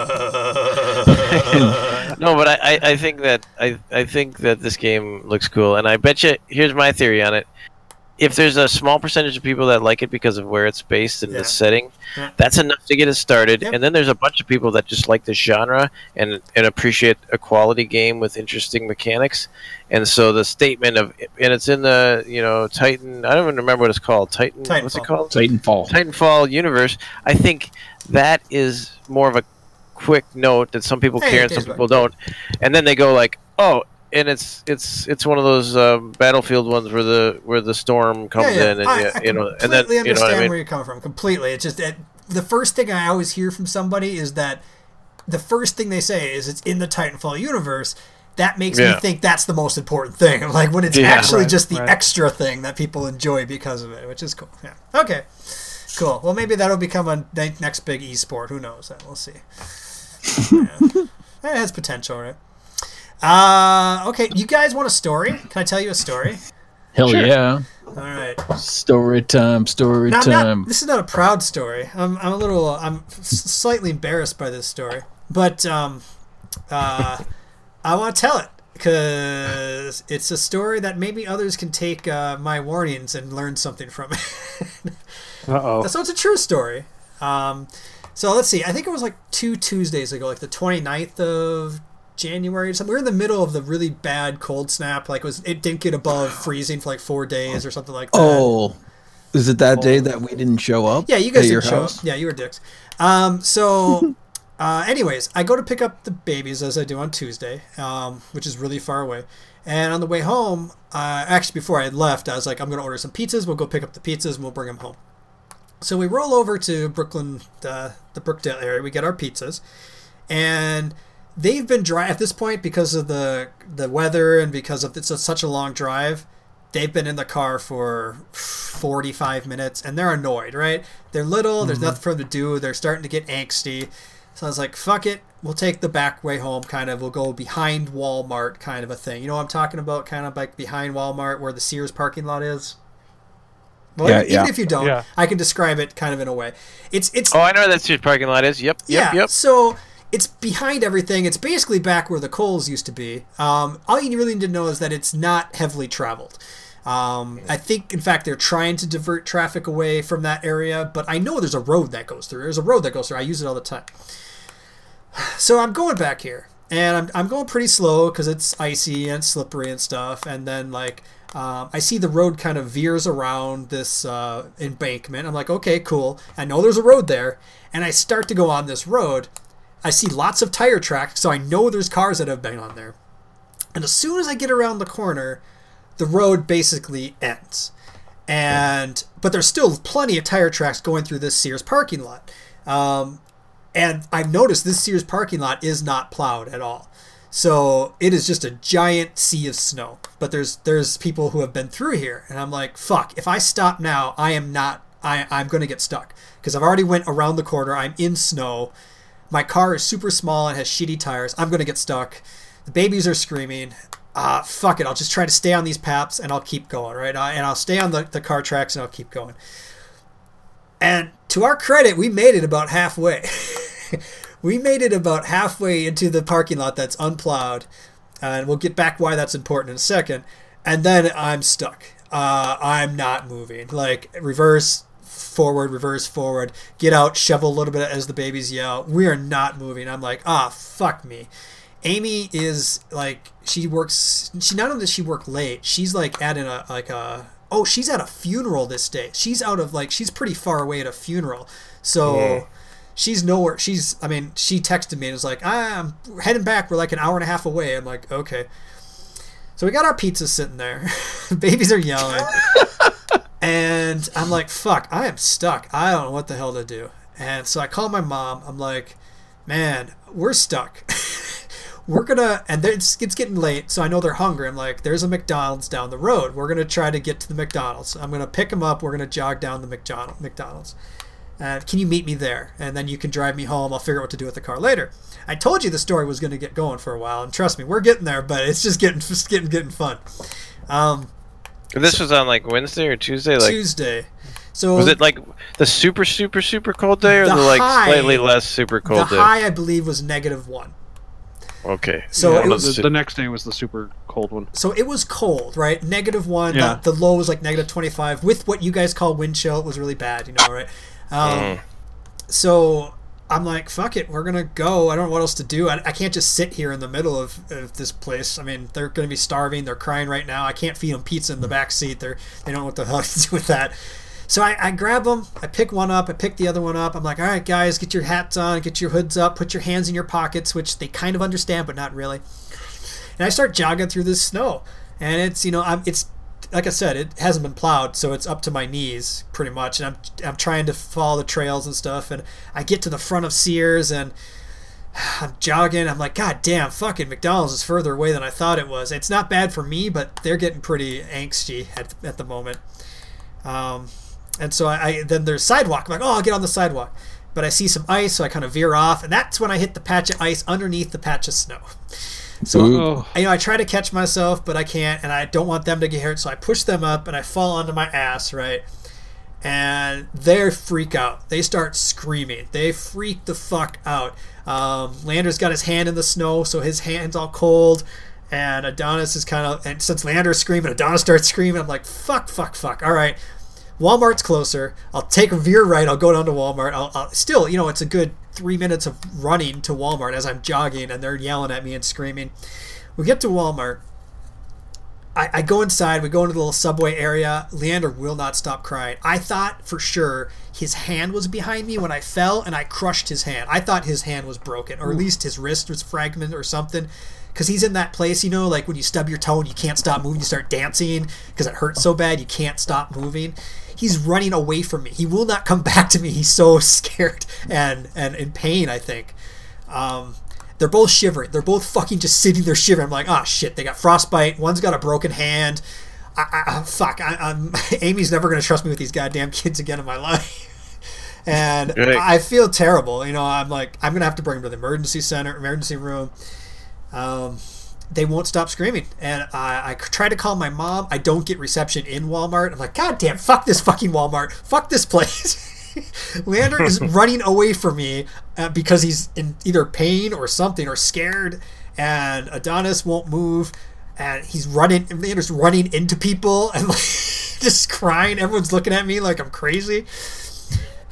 No, but I, I, I think that I, I think that this game looks cool, and I bet you. Here's my theory on it: if there's a small percentage of people that like it because of where it's based and Yeah. the setting, Yeah. that's enough to get it started. Yep. And then there's a bunch of people that just like this genre and and appreciate a quality game with interesting mechanics. And so the statement of, and it's in the you know Titan. I don't even remember what it's called. Titan. What's it Titanfall. called? Titanfall. Titanfall universe. I think that is more of a quick note that some people Hey, care and it some is people don't, and then they go like, "Oh," and it's it's it's one of those um, Battlefield ones where the where the storm comes yeah, yeah. in, and I, you, I you know, and then completely you know what understand I mean. where you're coming from. Completely. It's just that the first thing I always hear from somebody is that the first thing they say is it's in the Titanfall universe. That makes Yeah. me think that's the most important thing. Like when it's Yeah. actually Right, just the right. extra thing that people enjoy because of it, which is cool. Yeah. Okay. Cool. Well, maybe that'll become a ne- next big esport. Who knows? We'll see. Yeah. It has potential, right? Uh, okay. You guys want a story? Can I tell you a story? Hell yeah. All right. Story time, story Now, I'm time. not, this is not a proud story. I'm, I'm a little, I'm s- slightly embarrassed by this story, but um, uh, I want to tell it because it's a story that maybe others can take uh, my warnings and learn something from it. Uh oh. So it's a true story. Um, so let's see. I think it was like two Tuesdays ago, like the twenty-ninth of January or something. We were in the middle of the really bad cold snap. Like it was, it didn't get above freezing for like four days or something like that. Oh, is it that day that we didn't show up? Yeah, you guys at your didn't show house? up. Yeah, you were dicks. Um, so, uh, anyways, I go to pick up the babies as I do on Tuesday, um, which is really far away. And on the way home, uh, actually before I had left, I was like, I'm going to order some pizzas. We'll go pick up the pizzas and we'll bring them home. So we roll over to Brooklyn, the, the Brookdale area. We get our pizzas. And they've been dry at this point because of the the weather and because of it's a, such a long drive. They've been in the car for forty-five minutes and they're annoyed, right? They're little, there's nothing for them to do, they're starting to get angsty. So I was like, fuck it, we'll take the back way home, kind of. We'll go behind Walmart, kind of a thing. You know what I'm talking about? Kind of like behind Walmart where the Sears parking lot is? Well, Yeah, even yeah. if you don't, Yeah. I can describe it kind of in a way. It's it's Oh, I know where that street parking lot is. Yep, yep, yeah, yep. so it's behind everything. It's basically back where the Kohl's used to be. Um, all you really need to know is that it's not heavily traveled. Um, I think, in fact, they're trying to divert traffic away from that area, but I know there's a road that goes through. There's a road that goes through. I use it all the time. So I'm going back here, and I'm I'm going pretty slow because it's icy and slippery and stuff. And then like um, I see the road kind of veers around this uh, embankment. I'm like, okay, cool. I know there's a road there, and I start to go on this road. I see lots of tire tracks, so I know there's cars that have been on there. And as soon as I get around the corner, the road basically ends. And but there's still plenty of tire tracks going through this Sears parking lot. Um, and I've noticed this Sears parking lot is not plowed at all. So it is just a giant sea of snow. But there's there's people who have been through here, and I'm like, fuck, if I stop now, I am not I, I'm gonna get stuck. Because I've already went around the corner, I'm in snow. My car is super small and has shitty tires. I'm gonna get stuck. The babies are screaming. Uh, fuck it, I'll just try to stay on these paps and I'll keep going, right? Uh, and I'll stay on the, the car tracks and I'll keep going. And to our credit, we made it about halfway. We made it about halfway into the parking lot that's unplowed. And we'll get back why that's important in a second. And then I'm stuck. Uh, I'm not moving. Like, reverse, forward, reverse, forward. Get out, shovel a little bit as the babies yell. We are not moving. I'm like, ah, fuck me. Amy is like, she works, she not only does she work late, she's like at in a, like a, oh, she's at a funeral this day. She's out of like, she's pretty far away at a funeral. So yeah. She's nowhere. She's, I mean, she texted me and was like, ah, I'm heading back. We're like an hour and a half away. I'm like, okay. So we got our pizza sitting there. Babies are yelling. And I'm like, fuck, I am stuck. I don't know what the hell to do. And so I call my mom. I'm like, man, we're stuck. We're gonna, and it's, it's getting late, so I know they're hungry. I'm like, there's a McDonald's down the road. We're gonna try to get to the McDonald's. I'm gonna pick them up. We're gonna jog down the McDonald, McDonald's. Uh, can you meet me there? And then you can drive me home. I'll figure out what to do with the car later. I told you the story was gonna get going for a while, and trust me, we're getting there. But it's just getting, just getting, getting fun. Um, this so, was on like Wednesday or Tuesday. Like Tuesday. So was it like the super, super, super cold day, or the, the like high, slightly less super cold the day? The high, I believe, was negative one. Okay. So yeah, it was, the, the next day was the super cold one. So it was cold, right? Negative one. Yeah. The, the low was like negative twenty-five with what you guys call wind chill. It was really bad, you know, right? Um, mm. So I'm like, fuck it, we're gonna go. I don't know what else to do. I, I can't just sit here in the middle of, of this place. I mean, they're gonna be starving. They're crying right now. I can't feed them pizza in the back seat. They're they don't know what the hell to do with that. So I, I grab them, I pick one up, I pick the other one up. I'm like, all right, guys, get your hats on, get your hoods up, put your hands in your pockets, which they kind of understand, but not really. And I start jogging through this snow. And it's, you know, I'm, it's, like I said, it hasn't been plowed, so it's up to my knees pretty much. And I'm, I'm trying to follow the trails and stuff. And I get to the front of Sears and I'm jogging. I'm like, God damn, fucking McDonald's is further away than I thought it was. It's not bad for me, but they're getting pretty angsty at, at the moment. Um, And so I, I then there's sidewalk. I'm like, oh, I'll get on the sidewalk. But I see some ice, so I kind of veer off, and that's when I hit the patch of ice underneath the patch of snow. So Ooh. you know, I try to catch myself, but I can't, and I don't want them to get hurt. So I push them up, and I fall onto my ass, right? And they freak out. They start screaming. They freak the fuck out. Um, Lander's got his hand in the snow, so his hand's all cold. And Adonis is kind of, and since Lander's screaming, Adonis starts screaming. I'm like, fuck, fuck, fuck. All right. Walmart's closer. I'll take a veer right. I'll go down to Walmart. I'll, I'll still, you know, it's a good three minutes of running to Walmart as I'm jogging, and they're yelling at me and screaming. We get to Walmart. I, I go inside. We go into the little subway area. Leander will not stop crying. I thought for sure his hand was behind me when I fell, and I crushed his hand. I thought his hand was broken, or at least his wrist was fragmented or something. Because he's in that place, you know, like when you stub your toe and you can't stop moving, you start dancing because it hurts so bad you can't stop moving. He's running away from me. He will not come back to me. He's so scared and, and in pain, I think. Um, they're both shivering. They're both fucking just sitting there shivering. I'm like, oh, shit, they got frostbite. One's got a broken hand. I, I, fuck, I, I'm, Amy's never going to trust me with these goddamn kids again in my life. And Right. I feel terrible. You know, I'm like, I'm going to have to bring them to the emergency center, emergency room. Um, they won't stop screaming, and I, I try to call my mom. I don't get reception in Walmart. I'm like, God damn, fuck this fucking Walmart, fuck this place. Leander is running away from me uh, because he's in either pain or something or scared, and Adonis won't move, and he's running. Leander's running into people and like, just crying. Everyone's looking at me like I'm crazy.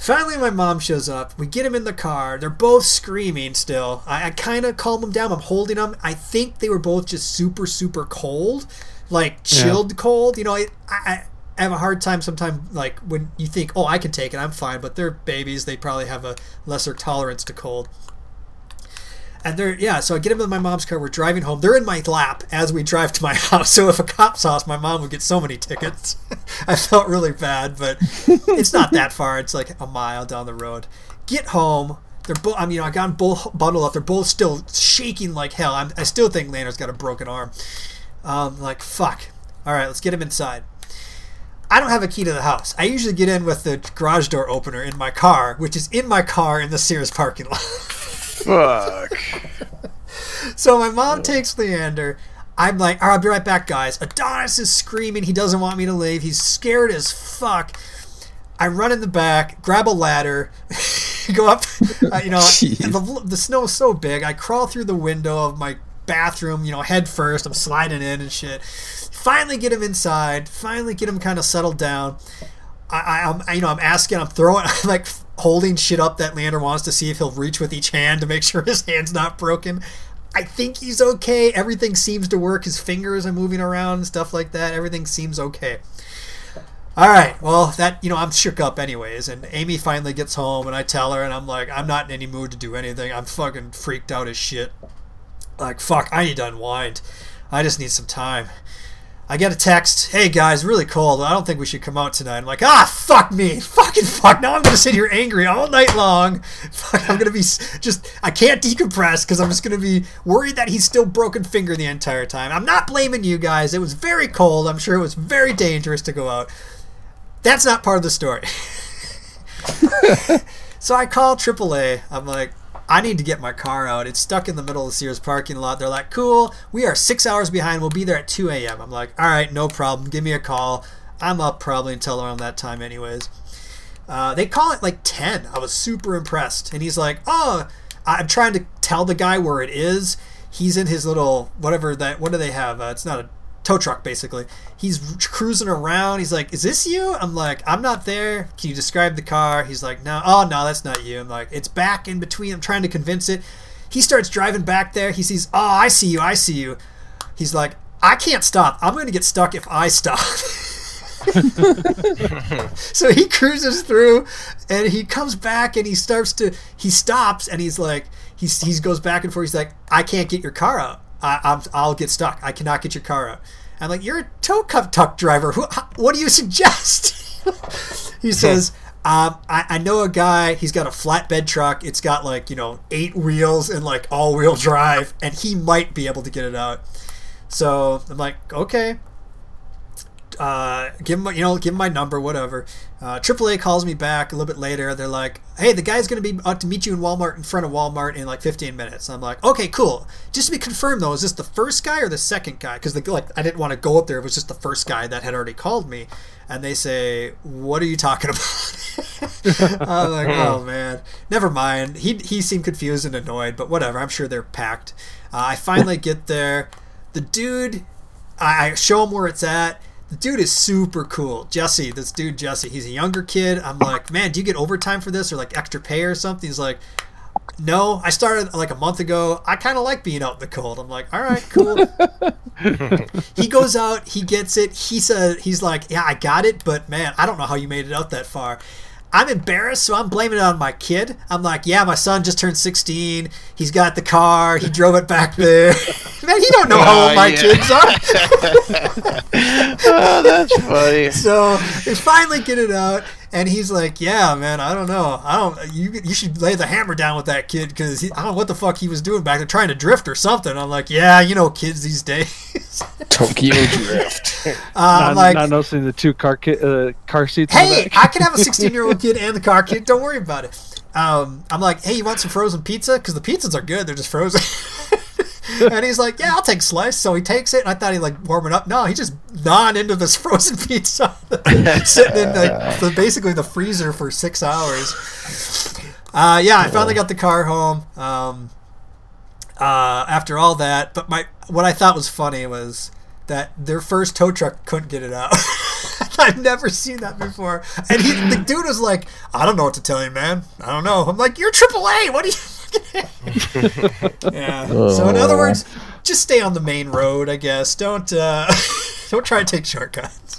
Finally, my mom shows up. We get him in the car. They're both screaming still. I, I kind of calm them down. I'm holding them. I think they were both just super, super cold. Like, chilled yeah. cold. You know, I, I, I have a hard time sometimes, like, when you think, oh, I can take it, I'm fine. But they're babies. They probably have a lesser tolerance to cold. And they're, yeah, so I get them in my mom's car. We're driving home. They're in my lap as we drive to my house. So if a cop saw us, my mom would get so many tickets. I felt really bad, but it's not that far. It's like a mile down the road. Get home. They're both, I mean, I got them both bundled up. They're both still shaking like hell. I'm, I still think Leonard's got a broken arm. Um, like, fuck. All right, let's get him inside. I don't have a key to the house. I usually get in with the garage door opener in my car, which is in my car in the Sears parking lot. Fuck. So my mom takes Leander. I'm like, all right, I'll be right back, guys. Adonis is screaming. He doesn't want me to leave. He's scared as fuck. I run in the back, grab a ladder, go up. Uh, you know, the, the snow is so big. I crawl through the window of my bathroom, you know, head first. I'm sliding in and shit. Finally get him inside. Finally get him kind of settled down. I, I, I'm, you know, I'm asking. I'm throwing, I'm like holding shit up that Leander wants to see if he'll reach with each hand to make sure his hand's not broken. I think he's okay. Everything seems to work. His fingers are moving around and stuff like that. Everything seems okay. All right. Well, that, you know, I'm shook up anyways. And Amy finally gets home and I tell her and I'm like, I'm not in any mood to do anything. I'm fucking freaked out as shit. Like, fuck, I need to unwind. I just need some time. I get a text, hey guys, really cold. I don't think we should come out tonight. I'm like, ah, fuck me. Fucking fuck. Now I'm going to sit here angry all night long. Fuck, I'm going to be just, I can't decompress because I'm just going to be worried that he's still broken finger the entire time. I'm not blaming you guys. It was very cold. I'm sure it was very dangerous to go out. That's not part of the story. So I call triple A. I'm like, I need to get my car out. It's stuck in the middle of the Sears parking lot. They're like, cool, we are six hours behind. We'll be there at two a.m. I'm like, all right, no problem. Give me a call. I'm up probably until around that time anyways. Uh, they call it like ten. I was super impressed. And he's like, oh, I'm trying to tell the guy where it is. He's in his little, whatever that, what do they have? Uh, it's not a tow truck, basically. He's cruising around. He's like, is this you? I'm like, I'm not there. Can you describe the car? He's like, no. Oh, no, that's not you. I'm like, it's back in between. I'm trying to convince it. He starts driving back there. He sees, oh, I see you. I see you. He's like, I can't stop. I'm going to get stuck if I stop. So he cruises through and he comes back and he starts to, he stops and he's like, he's, he goes back and forth. He's like, I can't get your car out. I, I'm, I'll get stuck. I cannot get your car out. I'm like, you're a tow truck driver. Who, how, what do you suggest? He says, um, I, I know a guy. He's got a flatbed truck. It's got like, you know, eight wheels and like all-wheel drive, and he might be able to get it out. So I'm like, okay. Uh, give him, you know, give him my number, whatever. Uh, triple A calls me back a little bit later. They're like, hey, the guy's going to be out to meet you in Walmart, in front of Walmart in like fifteen minutes. I'm like, okay, cool. Just to be confirmed though, is this the first guy or the second guy? Because like, I didn't want to go up there. It was just the first guy that had already called me. And they say, what are you talking about? I'm like, oh man, never mind. He, he seemed confused and annoyed, but whatever. I'm sure they're packed. Uh, I finally get there. The dude, I, I show him where it's at. The dude is super cool. Jesse, this dude Jesse, he's a younger kid. I'm like, man, do you get overtime for this or like extra pay or something? He's like, no, I started like a month ago. I kind of like being out in the cold. I'm like, all right, cool. He goes out, he gets it. He said, he's like, yeah, I got it, but man, I don't know how you made it out that far. I'm embarrassed, so I'm blaming it on my kid. I'm like, yeah, my son just turned sixteen. He's got the car. He drove it back there. Man, he don't know how old my yeah. kids are. Oh, that's funny. So they finally get it out, and he's like, yeah, man, I don't know. I don't. You you should lay the hammer down with that kid because I don't know what the fuck he was doing back there, trying to drift or something. I'm like, yeah, you know, kids these days. Tokyo Drift. Uh, not, I'm like, not noticing the two car ki- uh, car seats. in the hey, back. I can have a sixteen-year-old kid and the car kid. Don't worry about it. Um, I'm like, hey, you want some frozen pizza? Because the pizzas are good. They're just frozen. And he's like, yeah, I'll take a slice. So he takes it, and I thought he'd like warm it up. No, he just gnawed into this frozen pizza, sitting in like, the, basically the freezer for six hours. Uh, yeah, I finally got the car home um, uh, after all that. But my what I thought was funny was that their first tow truck couldn't get it out. I've never seen that before. And he, the dude was like, I don't know what to tell you, man. I don't know. I'm like, you're triple A. What are you? Yeah. So in other words, just stay on the main road, I guess. Don't uh, don't try to take shortcuts.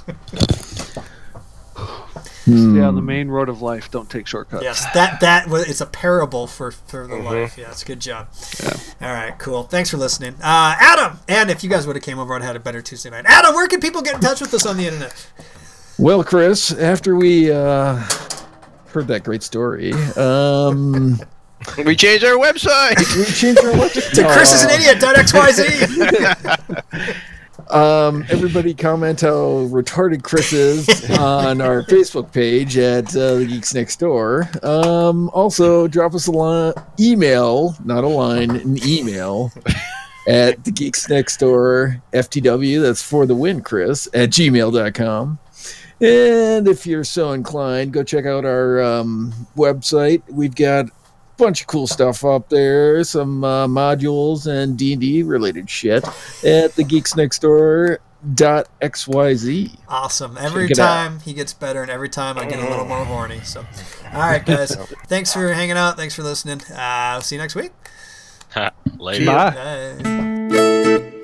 Stay on the main road of life. Don't take shortcuts. Yes, that that was it's a parable for for the Mhm. life. Yeah, it's a good job. Yeah. All right, cool. Thanks for listening, uh, Adam. And if you guys would have came over, I'd had a better Tuesday night. Adam, where can people get in touch with us on the internet? Well, Chris, after we uh, heard that great story, um, We changed our website. we changed our website To Chris is an idiot. X Y Z. Um, everybody comment how retarded Chris is on our Facebook page at uh, the Geeks Next Door. Um, also, drop us a line, email, not a line, an email at the Geeks Next Door F T W. That's for the win, Chris at gmail dot com. And if you're so inclined, go check out our um, website. We've got bunch of cool stuff up there, some uh, modules and D and D related shit at the geeks next door dot x y z. Awesome. Every Check it out. time he gets better, and every time I get a little more horny. So, all right, guys. Thanks for hanging out. Thanks for listening. Uh, I'll see you next week. Later. Bye. Bye.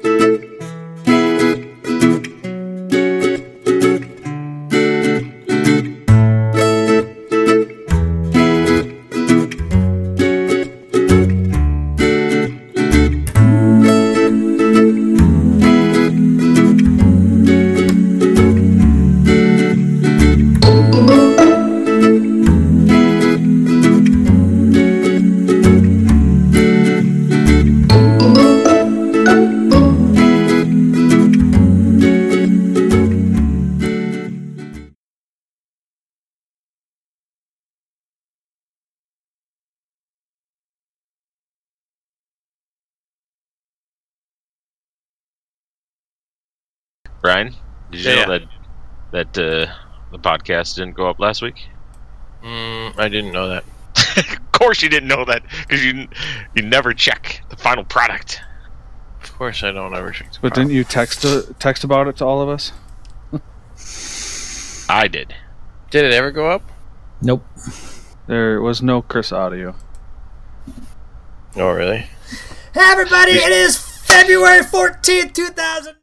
Brian, did you Yeah, know that that uh, the podcast didn't go up last week? Mm, I didn't know that. Of course you didn't know that because you you never check the final product. Of course, I don't ever check. But didn't you text uh, text about it to all of us? I did. Did it ever go up? Nope. There was no Chris audio. Oh, really? Hey, everybody. It is February fourteenth, two thousand.